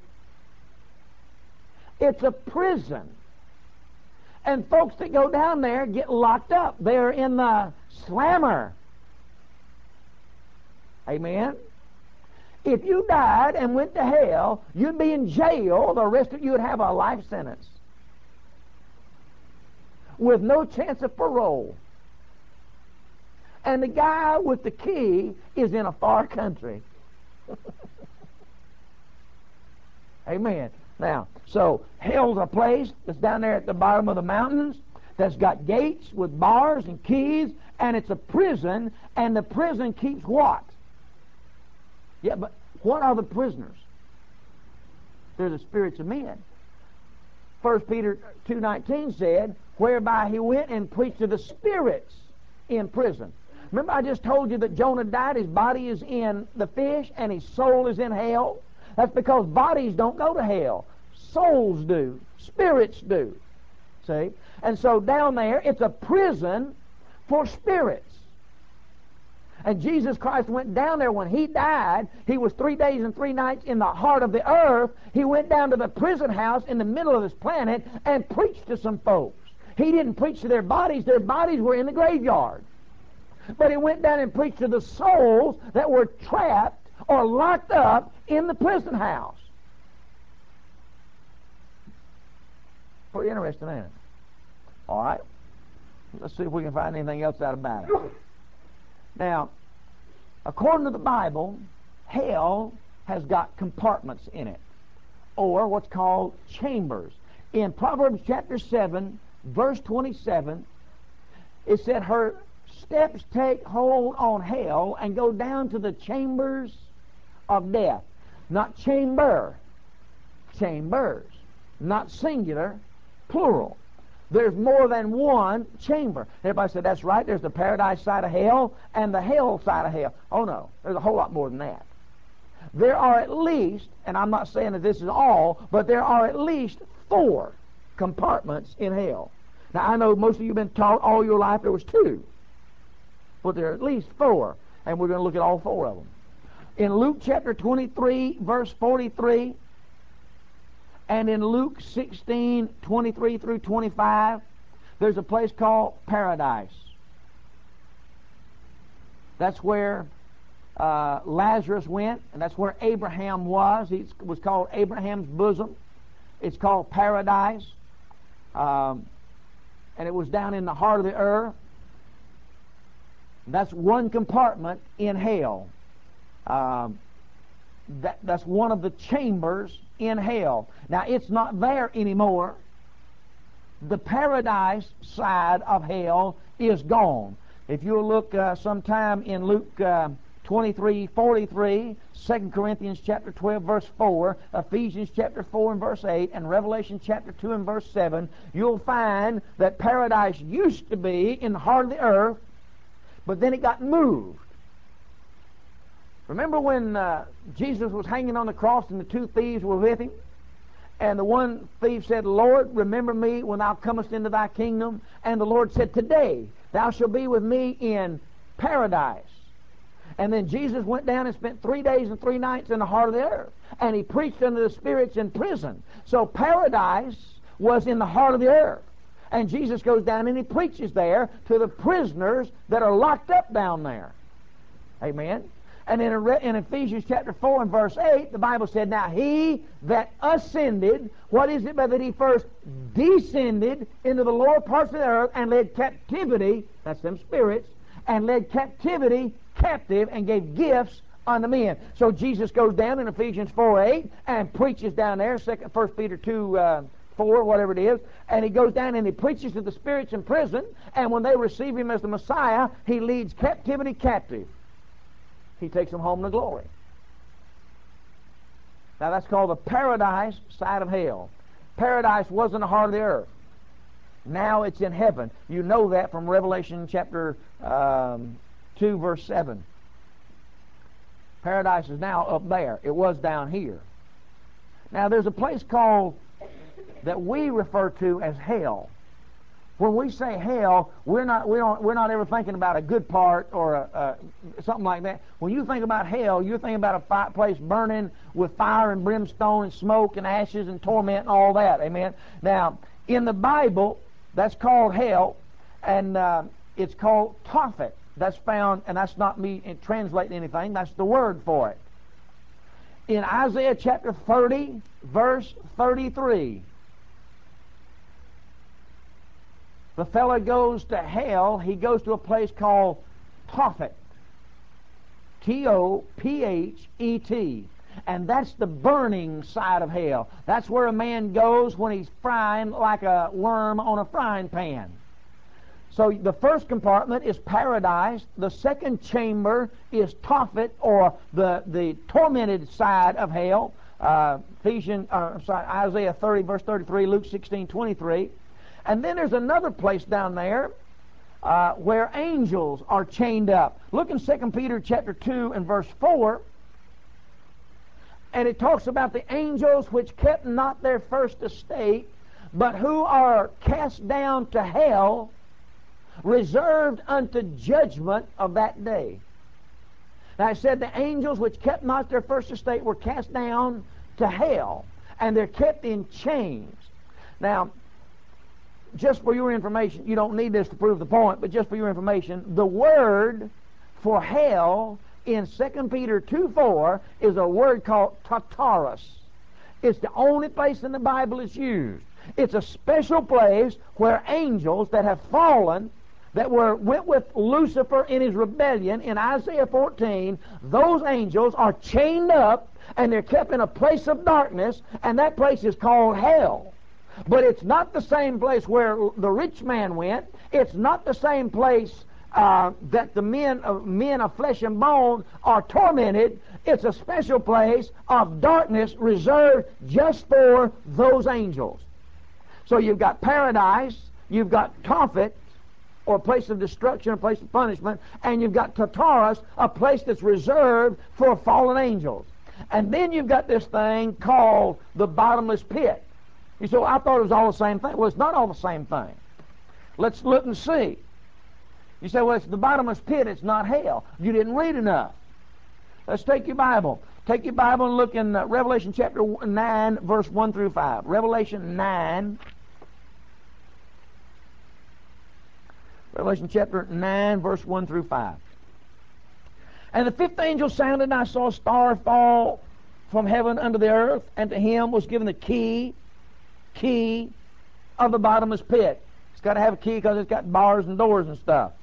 It's a prison. And folks that go down there get locked up. They're in the slammer. Amen? If you died and went to hell, you'd be in jail. The rest of you would have a life sentence with no chance of parole. And the guy with the key is in a far country. Amen. Now, so hell's a place that's down there at the bottom of the mountains that's got gates with bars and keys, and it's a prison, and the prison keeps what? Yeah, but what are the prisoners? They're the spirits of men. First Peter two nineteen said, whereby he went and preached to the spirits in prison. Remember I just told you that Jonah died, his body is in the fish and his soul is in hell? That's because bodies don't go to hell. Souls do. Spirits do. See? And so down there, it's a prison for spirits. And Jesus Christ went down there when he died. He was three days and three nights in the heart of the earth. He went down to the prison house in the middle of this planet and preached to some folks. He didn't preach to their bodies. Their bodies were in the graveyard. But he went down and preached to the souls that were trapped or locked up in the prison house. Pretty interesting, ain't it? All right. Let's see if we can find anything else out about it. Now, according to the Bible, hell has got compartments in it, or what's called chambers. In Proverbs chapter seven, verse twenty-seven, it said, her steps take hold on hell and go down to the chambers of death. Not chamber, chambers. Not singular, plural. There's more than one chamber. Everybody said, that's right, there's the paradise side of hell and the hell side of hell. Oh no, there's a whole lot more than that. There are at least, and I'm not saying that this is all, but there are at least four compartments in hell. Now I know most of you have been taught all your life there was two, but there are at least four, and we're going to look at all four of them. In Luke chapter twenty-three, verse forty-three, and in Luke sixteen, twenty-three through twenty-five, there's a place called paradise. That's where uh, Lazarus went, and that's where Abraham was. It was called Abraham's bosom. It's called paradise. Um, and it was down in the heart of the earth. That's one compartment in hell. Um, that, that's one of the chambers in hell. Now, it's not there anymore. The paradise side of hell is gone. If you'll look uh, sometime in Luke uh, twenty-three forty-three, Second Corinthians chapter twelve, verse four, Ephesians chapter four and verse eight, and Revelation chapter two and verse seven, you'll find that paradise used to be in the heart of the earth, but then it got moved. Remember when uh, Jesus was hanging on the cross and the two thieves were with him? And the one thief said, Lord, remember me when thou comest into thy kingdom. And the Lord said, today thou shalt be with me in paradise. And then Jesus went down and spent three days and three nights in the heart of the earth. And he preached unto the spirits in prison. So paradise was in the heart of the earth. And Jesus goes down and he preaches there to the prisoners that are locked up down there. Amen. And in, in Ephesians chapter four and verse eight, the Bible said, now he that ascended, what is it but that he first descended into the lower parts of the earth and led captivity, that's them spirits, and led captivity captive and gave gifts unto men. So Jesus goes down in Ephesians four eight and preaches down there, second, First Peter two uh, four, whatever it is, and he goes down and he preaches to the spirits in prison, and when they receive him as the Messiah, he leads captivity captive. He takes them home to glory. Now that's called the paradise side of hell. Paradise was in the heart of the earth. Now it's in heaven. You know that from Revelation chapter um, two, verse seven. Paradise is now up there. It was down here. Now there's a place called, that we refer to as hell. When we say hell, we're not we don't we're not ever thinking about a good part or a, a, something like that. When you think about hell, you're thinking about a fi- place burning with fire and brimstone and smoke and ashes and torment and all that. Amen. Now, in the Bible, that's called hell, and uh, it's called Tophet. That's found, and that's not me translating anything. That's the word for it. In Isaiah chapter thirty, verse thirty-three. The fellow goes to hell. He goes to a place called Tophet. T O P H E T. And that's the burning side of hell. That's where a man goes when he's frying like a worm on a frying pan. So the first compartment is paradise. The second chamber is Tophet, or the, the tormented side of hell. uh, Ephesians, uh, I'm sorry, Isaiah thirty, verse thirty-three, Luke sixteen, twenty-three. And then there's another place down there uh, where angels are chained up. Look in Second Peter chapter two and verse four. And it talks about the angels which kept not their first estate, but who are cast down to hell, reserved unto judgment of that day. Now it said the angels which kept not their first estate were cast down to hell, and they're kept in chains. Now, just for your information, you don't need this to prove the point, but just for your information, the word for hell in Second Peter two four is a word called Tartarus. It's the only place in the Bible it's used. It's a special place where angels that have fallen, that were went with Lucifer in his rebellion in Isaiah fourteen, those angels are chained up and they're kept in a place of darkness, and that place is called hell. But it's not the same place where the rich man went. It's not the same place uh, that the men of, men of flesh and bone are tormented. It's a special place of darkness reserved just for those angels. So you've got paradise, you've got Tophet, or a place of destruction, a place of punishment, and you've got Tartarus, a place that's reserved for fallen angels. And then you've got this thing called the bottomless pit. You say, well, I thought it was all the same thing. Well, it's not all the same thing. Let's look and see. You say, well, it's the bottomless pit, it's not hell. You didn't read enough. Let's take your Bible. Take your Bible and look in uh, Revelation chapter nine, verse one through five. Revelation nine. Revelation chapter nine, verse one through five. And the fifth angel sounded, and I saw a star fall from heaven unto the earth, and to him was given the key, key of the bottomless pit. It's got to have a key because it's got bars and doors and stuff.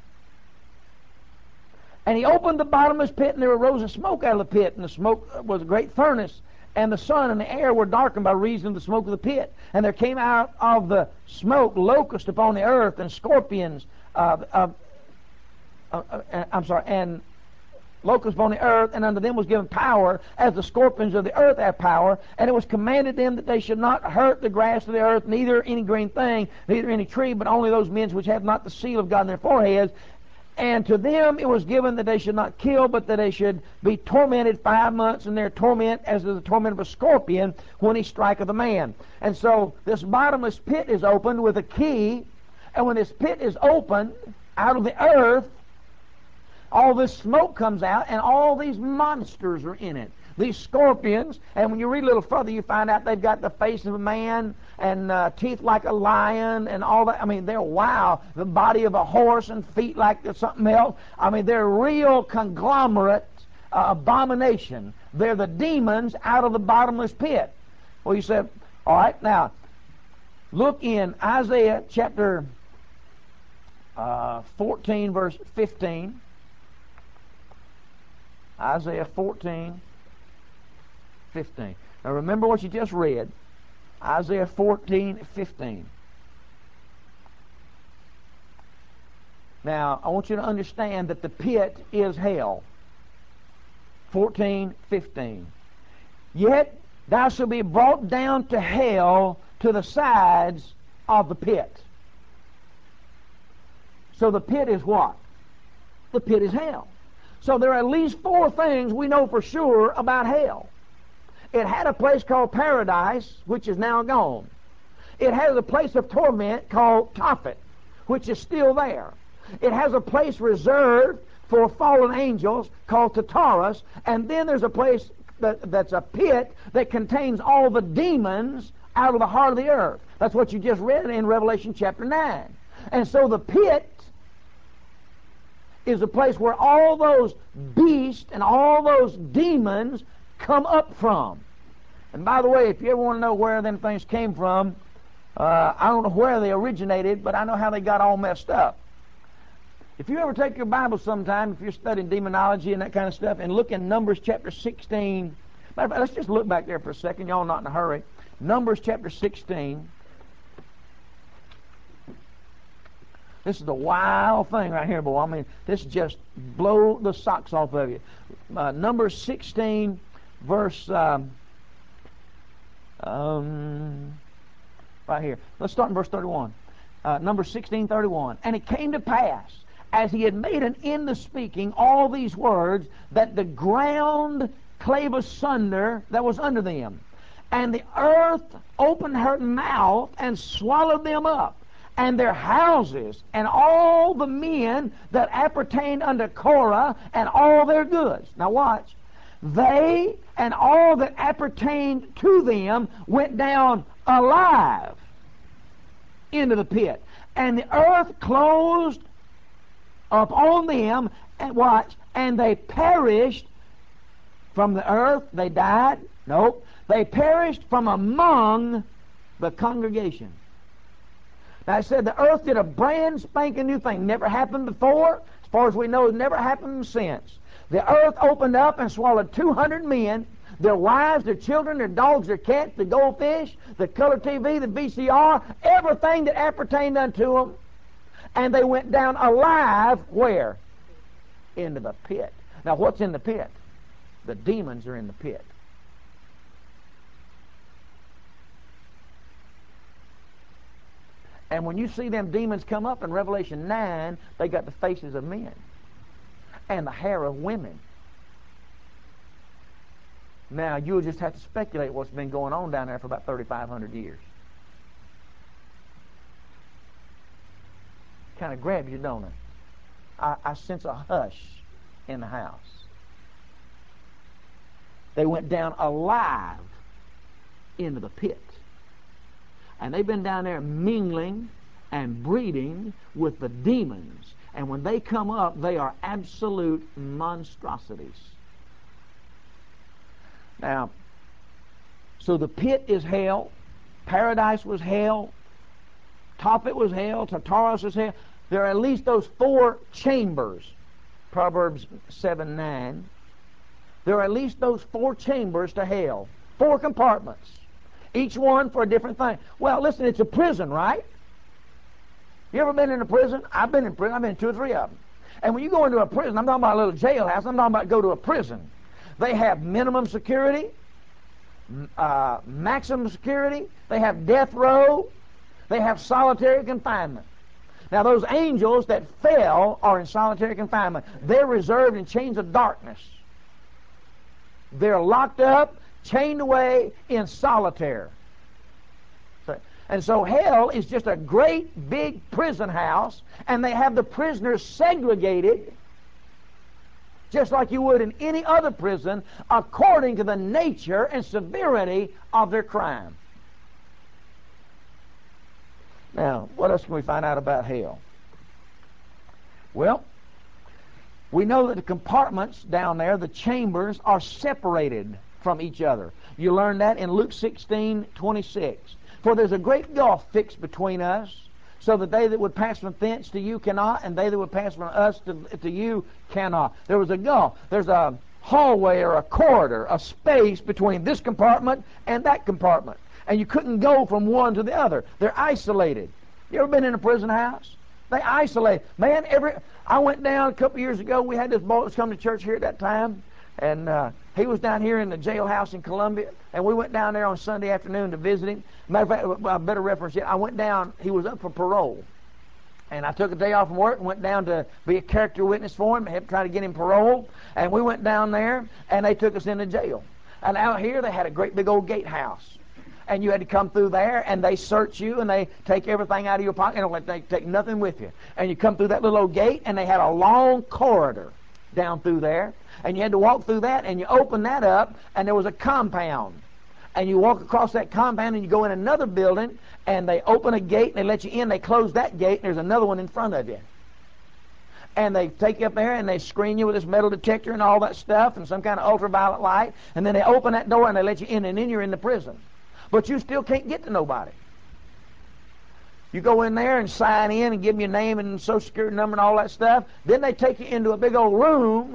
And he opened the bottomless pit, and there arose a smoke out of the pit, and the smoke was a great furnace, and the sun and the air were darkened by reason of the smoke of the pit. And there came out of the smoke locusts upon the earth, and scorpions, uh, uh, uh, uh, I'm sorry, and locusts upon the earth, and unto them was given power, as the scorpions of the earth have power. And it was commanded them that they should not hurt the grass of the earth, neither any green thing, neither any tree, but only those men which have not the seal of God in their foreheads. And to them it was given that they should not kill, but that they should be tormented five months in their torment, as is the torment of a scorpion when he striketh a man. And so this bottomless pit is opened with a key, and when this pit is opened out of the earth, all this smoke comes out, and all these monsters are in it. These scorpions, and when you read a little further, you find out they've got the face of a man and uh, teeth like a lion and all that. I mean, they're wow. The body of a horse and feet like something else. I mean, they're real conglomerate uh, abomination. They're the demons out of the bottomless pit. Well, you said, all right, now, look in Isaiah chapter uh, fourteen, verse fifteen. Isaiah fourteen, fifteen. Now remember what you just read. Isaiah fourteen, fifteen. Now, I want you to understand that the pit is hell. fourteen, fifteen. Yet thou shalt be brought down to hell to the sides of the pit. So the pit is what? The pit is hell. So there are at least four things we know for sure about hell. It had a place called paradise, which is now gone. It has a place of torment called Tophet, which is still there. It has a place reserved for fallen angels called Tartarus, and then there's a place that, that's a pit that contains all the demons out of the heart of the earth. That's what you just read in Revelation chapter nine. And so the pit is a place where all those beasts and all those demons come up from. And by the way, if you ever want to know where them things came from, uh, I don't know where they originated, but I know how they got all messed up. If you ever take your Bible sometime, if you're studying demonology and that kind of stuff, and look in Numbers chapter sixteen, matter of fact, let's just look back there for a second, y'all not in a hurry. Numbers chapter sixteen. This is the wild thing right here, boy. I mean, this just blow the socks off of you. Uh, Numbers sixteen, verse um, Um, right here. Let's start in verse thirty-one. Uh, number sixteen thirty-one. And it came to pass, as he had made an end of speaking all these words, that the ground clave asunder that was under them, and the earth opened her mouth and swallowed them up, and their houses, and all the men that appertained unto Korah, and all their goods. Now watch. They and all that appertained to them went down alive into the pit, and the earth closed upon them, and watch, and they perished from the earth. They died. Nope. They perished from among the congregation. Now I said the earth did a brand spanking new thing. Never happened before. As far as we know, it never happened since. The earth opened up and swallowed two hundred men, their wives, their children, their dogs, their cats, the goldfish, the color T V, the V C R, everything that appertained unto them. And they went down alive, where? Into the pit. Now what's in the pit? The demons are in the pit. And when you see them demons come up in Revelation nine, they got the faces of men and the hair of women. Now, you'll just have to speculate what's been going on down there for about thirty-five hundred years. Kind of grabs you, don't it? I, I sense a hush in the house. They went down alive into the pit. And they've been down there mingling and breeding with the demons. And when they come up, they are absolute monstrosities. Now, so the pit is hell. Paradise was hell. Tophet was hell. Tartarus was hell. There are at least those four chambers. Proverbs seven nine. There are at least those four chambers to hell. Four compartments. Each one for a different thing. Well, listen, it's a prison, right? You ever been in a prison? I've been in prison. I've been in two or three of them. And when you go into a prison, I'm talking about a little jailhouse. I'm talking about go to a prison. They have minimum security, uh, maximum security. They have death row. They have solitary confinement. Now, those angels that fell are in solitary confinement. They're reserved in chains of darkness. They're locked up, chained away in solitaire. And so hell is just a great big prison house, and they have the prisoners segregated just like you would in any other prison according to the nature and severity of their crime. Now, what else can we find out about hell? Well, we know that the compartments down there, the chambers, are separated from each other. You learn that in Luke sixteen twenty-six. For there's a great gulf fixed between us, so that they that would pass from thence to you cannot, and they that would pass from us to, to you cannot. There was a gulf. There's a hallway or a corridor, a space between this compartment and that compartment. And you couldn't go from one to the other. They're isolated. You ever been in a prison house? They isolate. Man, every I went down a couple years ago. We had this boy that was coming to church here at that time. And uh, he was down here in the jailhouse in Columbia, and we went down there on Sunday afternoon to visit him. Matter of fact, a better reference yet, I went down, he was up for parole. And I took a day off from work and went down to be a character witness for him, helped try to get him parole. And we went down there, and they took us into jail. And out here, they had a great big old gatehouse. And you had to come through there, and they search you, and they take everything out of your pocket. They don't let they take nothing with you. And you come through that little old gate, and they had a long corridor down through there. And you had to walk through that, and you open that up, and there was a compound. And you walk across that compound, and you go in another building, and they open a gate, and they let you in. They close that gate, and there's another one in front of you. And they take you up there, and they screen you with this metal detector and all that stuff, and some kind of ultraviolet light. And then they open that door, and they let you in, and then you're in the prison. But you still can't get to nobody. You go in there and sign in and give them your name and social security number and all that stuff. Then they take you into a big old room,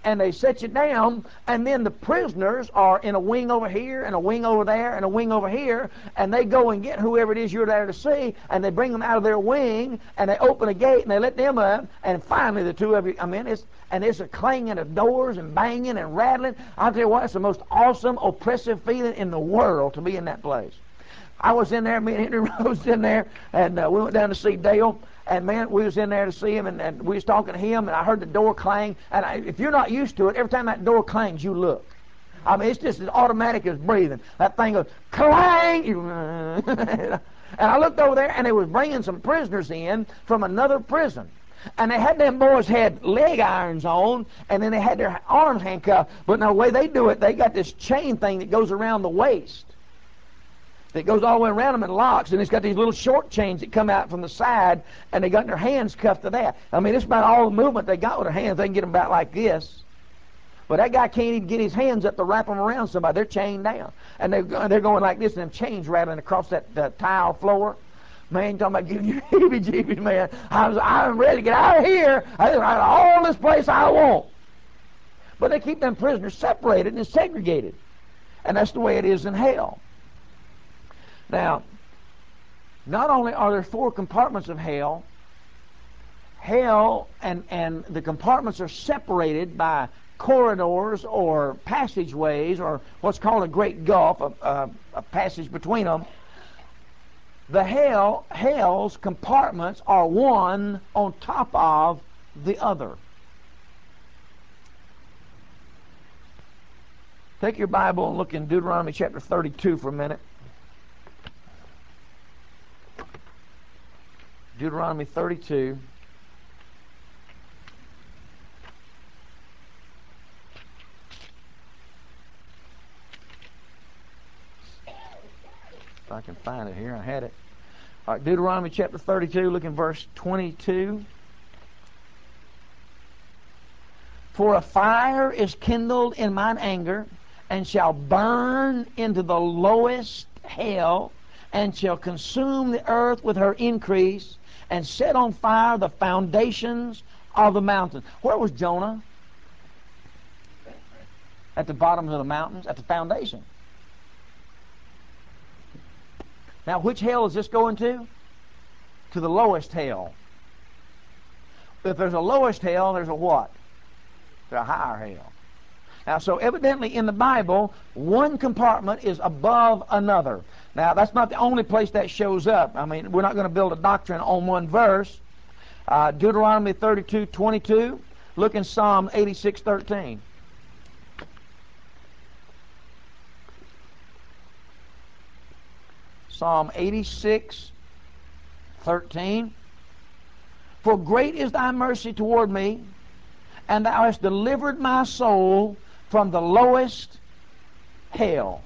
and they set you down, and then the prisoners are in a wing over here, and a wing over there, and a wing over here, and they go and get whoever it is you're there to see, and they bring them out of their wing, and they open a gate, and they let them up, and finally the two of you, I mean, it's, and it's a clanging of doors, and banging, and rattling. I'll tell you what, it's the most awesome, oppressive feeling in the world to be in that place. I was in there, me and Henry Rose in there, and uh, we went down to see Dale, and man, we was in there to see him, and, and we was talking to him, and I heard the door clang, and I, if you're not used to it, every time that door clangs, you look. I mean, it's just as automatic as breathing. That thing goes, clang! And I looked over there, and they was bringing some prisoners in from another prison. And they had them boys had leg irons on, and then they had their arms handcuffed. But now the way they do it, they got this chain thing that goes around the waist. That goes all the way around them and locks, and it's got these little short chains that come out from the side, and they got their hands cuffed to that. I mean, it's about all the movement they got with their hands. They can get them about like this. But that guy can't even get his hands up to wrap them around somebody. They're chained down. And they're, they're going like this, and them chains rattling across that uh, tile floor. Man, you're talking about giving you heebie-jeebies, man. I was, I'm ready to get out of here. I can ride all this place I want. But they keep them prisoners separated and segregated. And that's the way it is in hell. Now, not only are there four compartments of hell, hell and, and the compartments are separated by corridors or passageways or what's called a great gulf, a, a, a passage between them. The hell, hell's compartments are one on top of the other. Take your Bible and look in Deuteronomy chapter thirty-two for a minute. Deuteronomy thirty-two. If I can find it here, I had it. All right, Deuteronomy chapter thirty-two, look in verse twenty-two. For a fire is kindled in mine anger, and shall burn into the lowest hell, and shall consume the earth with her increase, and set on fire the foundations of the mountains. Where was Jonah? At the bottoms of the mountains, at the foundation. Now, which hell is this going to? To the lowest hell. If there's a lowest hell, there's a what? There's a higher hell. Now, so evidently in the Bible, one compartment is above another. Now, that's not the only place that shows up. I mean, we're not going to build a doctrine on one verse. Uh, Deuteronomy thirty-two twenty-two. Look in Psalm eighty-six thirteen. Psalm eighty-six thirteen. For great is thy mercy toward me, and thou hast delivered my soul from the lowest hell.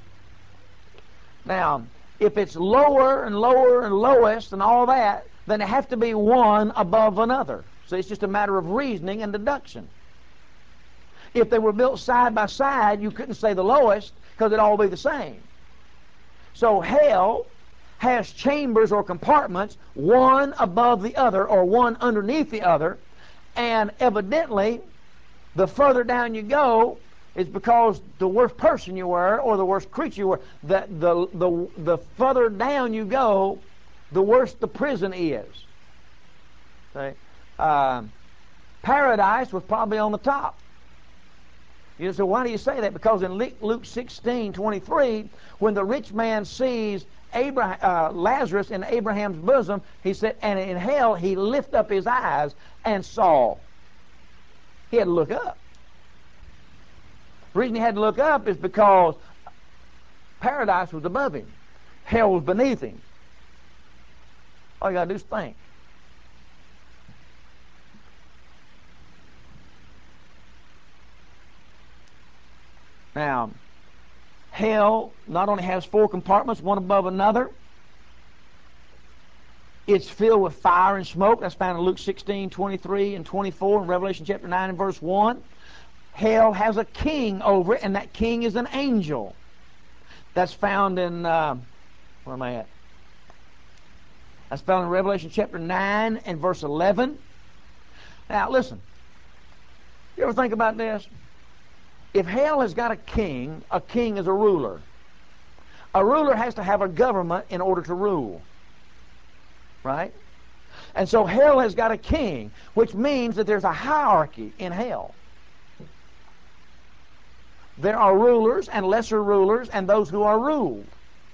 Now, if it's lower and lower and lowest and all that, then it has to be one above another. So it's just a matter of reasoning and deduction. If they were built side by side, you couldn't say the lowest because it'd all be the same. So hell has chambers or compartments, one above the other or one underneath the other, and evidently the further down you go is because the worst person you were or the worst creature you were, that the, the, the further down you go, the worse the prison is. Okay? Uh, paradise was probably on the top. You know, so why do you say that? Because in Luke sixteen twenty-three, when the rich man sees Abraham, uh, Lazarus in Abraham's bosom, he said, and in hell he lifted up his eyes and saw. He had to look up. The reason he had to look up is because paradise was above him. Hell was beneath him. All you got to do is think. Now, hell not only has four compartments, one above another, it's filled with fire and smoke. That's found in Luke sixteen twenty-three and twenty-four, and Revelation chapter nine and verse one. Hell has a king over it, and that king is an angel. That's found in, uh, where am I at? That's found in Revelation chapter nine and verse eleven. Now, listen. You ever think about this? If hell has got a king, a king is a ruler. A ruler has to have a government in order to rule. Right? And so hell has got a king, which means that there's a hierarchy in hell. There are rulers and lesser rulers and those who are ruled.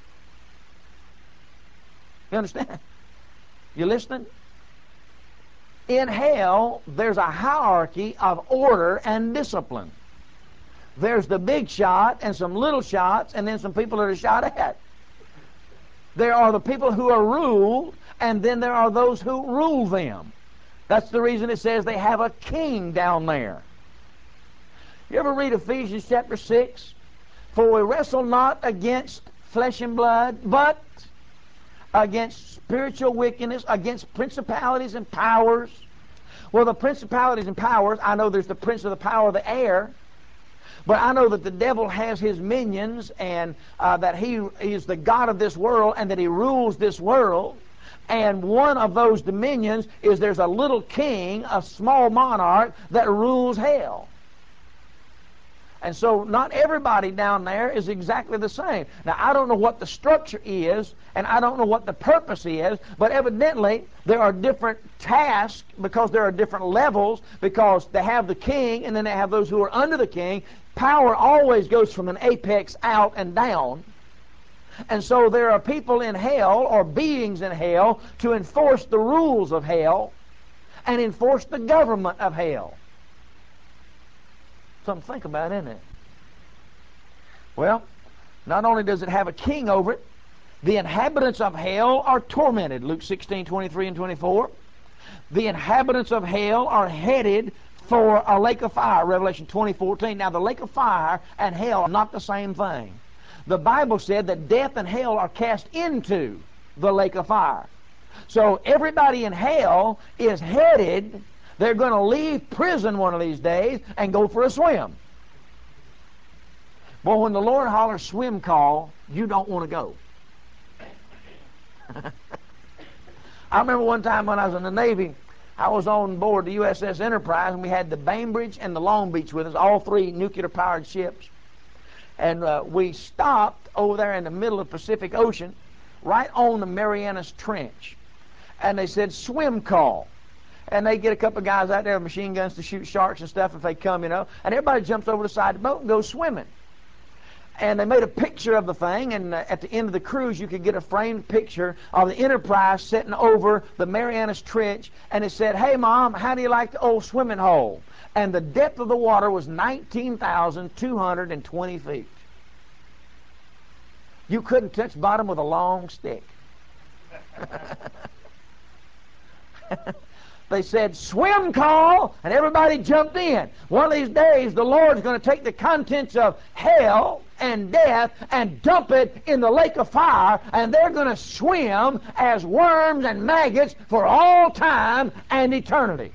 You understand? You listening? In hell, there's a hierarchy of order and discipline. There's the big shot and some little shots and then some people that are shot at. There are the people who are ruled, and then there are those who rule them. That's the reason it says they have a king down there. You ever read Ephesians chapter six? For we wrestle not against flesh and blood, but against spiritual wickedness, against principalities and powers. Well, the principalities and powers, I know there's the prince of the power of the air, but I know that the devil has his minions, and uh, that he, he is the God of this world, and that he rules this world. And one of those dominions is there's a little king, a small monarch, that rules hell. And so not everybody down there is exactly the same. Now, I don't know what the structure is, and I don't know what the purpose is, but evidently there are different tasks because there are different levels, because they have the king and then they have those who are under the king. Power always goes from an apex out and down. And so there are people in hell, or beings in hell, to enforce the rules of hell and enforce the government of hell. Something to think about, isn't it? Well, not only does it have a king over it, the inhabitants of hell are tormented. Luke sixteen, twenty-three and twenty-four. The inhabitants of hell are headed for a lake of fire, Revelation twenty, fourteen. Now, the lake of fire and hell are not the same thing. The Bible said that death and hell are cast into the lake of fire. So everybody in hell is headed. They're going to leave prison one of these days and go for a swim. Well, when the Lord hollers swim call, you don't want to go. I remember one time when I was in the Navy, I was on board the U S S Enterprise, and we had the Bainbridge and the Long Beach with us, all three nuclear-powered ships. And uh, we stopped over there in the middle of the Pacific Ocean, right on the Marianas Trench. And they said, swim call. And they get a couple of guys out there with machine guns to shoot sharks and stuff if they come, you know. And everybody jumps over the side of the boat and goes swimming. And they made a picture of the thing, and uh, at the end of the cruise you could get a framed picture of the Enterprise sitting over the Marianas Trench, and it said, hey Mom, how do you like the old swimming hole? And the depth of the water was nineteen thousand two hundred twenty feet. You couldn't touch bottom with a long stick. They said, swim call, and everybody jumped in. One of these days, the Lord's going to take the contents of hell and death and dump it in the lake of fire, and they're going to swim as worms and maggots for all time and eternity.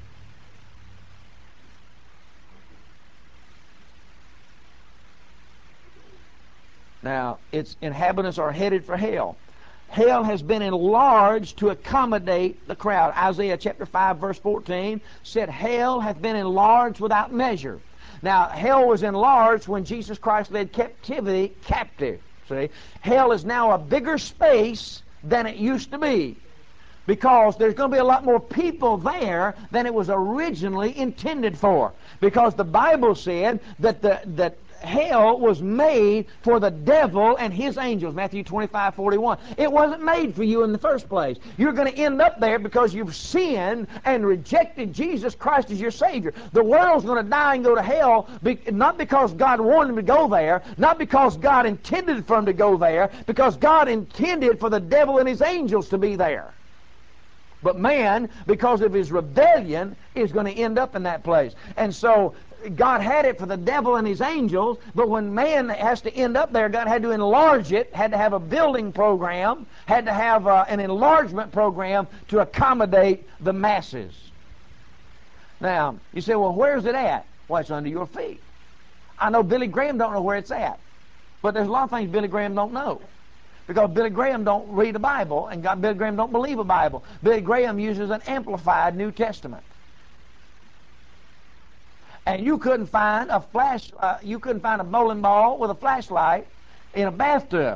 Now, its inhabitants are headed for hell. Hell has been enlarged to accommodate the crowd. Isaiah chapter five verse fourteen said, hell hath been enlarged without measure. Now, hell was enlarged when Jesus Christ led captivity captive. See, hell is now a bigger space than it used to be, because there's going to be a lot more people there than it was originally intended for. Because the Bible said that the that hell was made for the devil and his angels, Matthew twenty-five, forty-one. It wasn't made for you in the first place. You're going to end up there because you've sinned and rejected Jesus Christ as your Savior. The world's going to die and go to hell, not because God wanted them to go there, not because God intended for them to go there, because God intended for the devil and his angels to be there. But man, because of his rebellion, is going to end up in that place. And so God had it for the devil and his angels, but when man has to end up there, God had to enlarge it, had to have a building program, had to have uh, an enlargement program to accommodate the masses. Now, you say, well, where's it at? Well, it's under your feet. I know Billy Graham don't know where it's at, but there's a lot of things Billy Graham don't know. Because Billy Graham don't read the Bible, and God, Billy Graham don't believe the Bible. Billy Graham uses an amplified New Testament. And you couldn't find a flash, uh, you couldn't find a bowling ball with a flashlight in a bathtub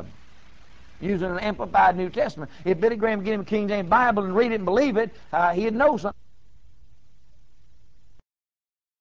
using an amplified New Testament. If Billy Graham get him a King James Bible and read it and believe it, uh, he'd know something.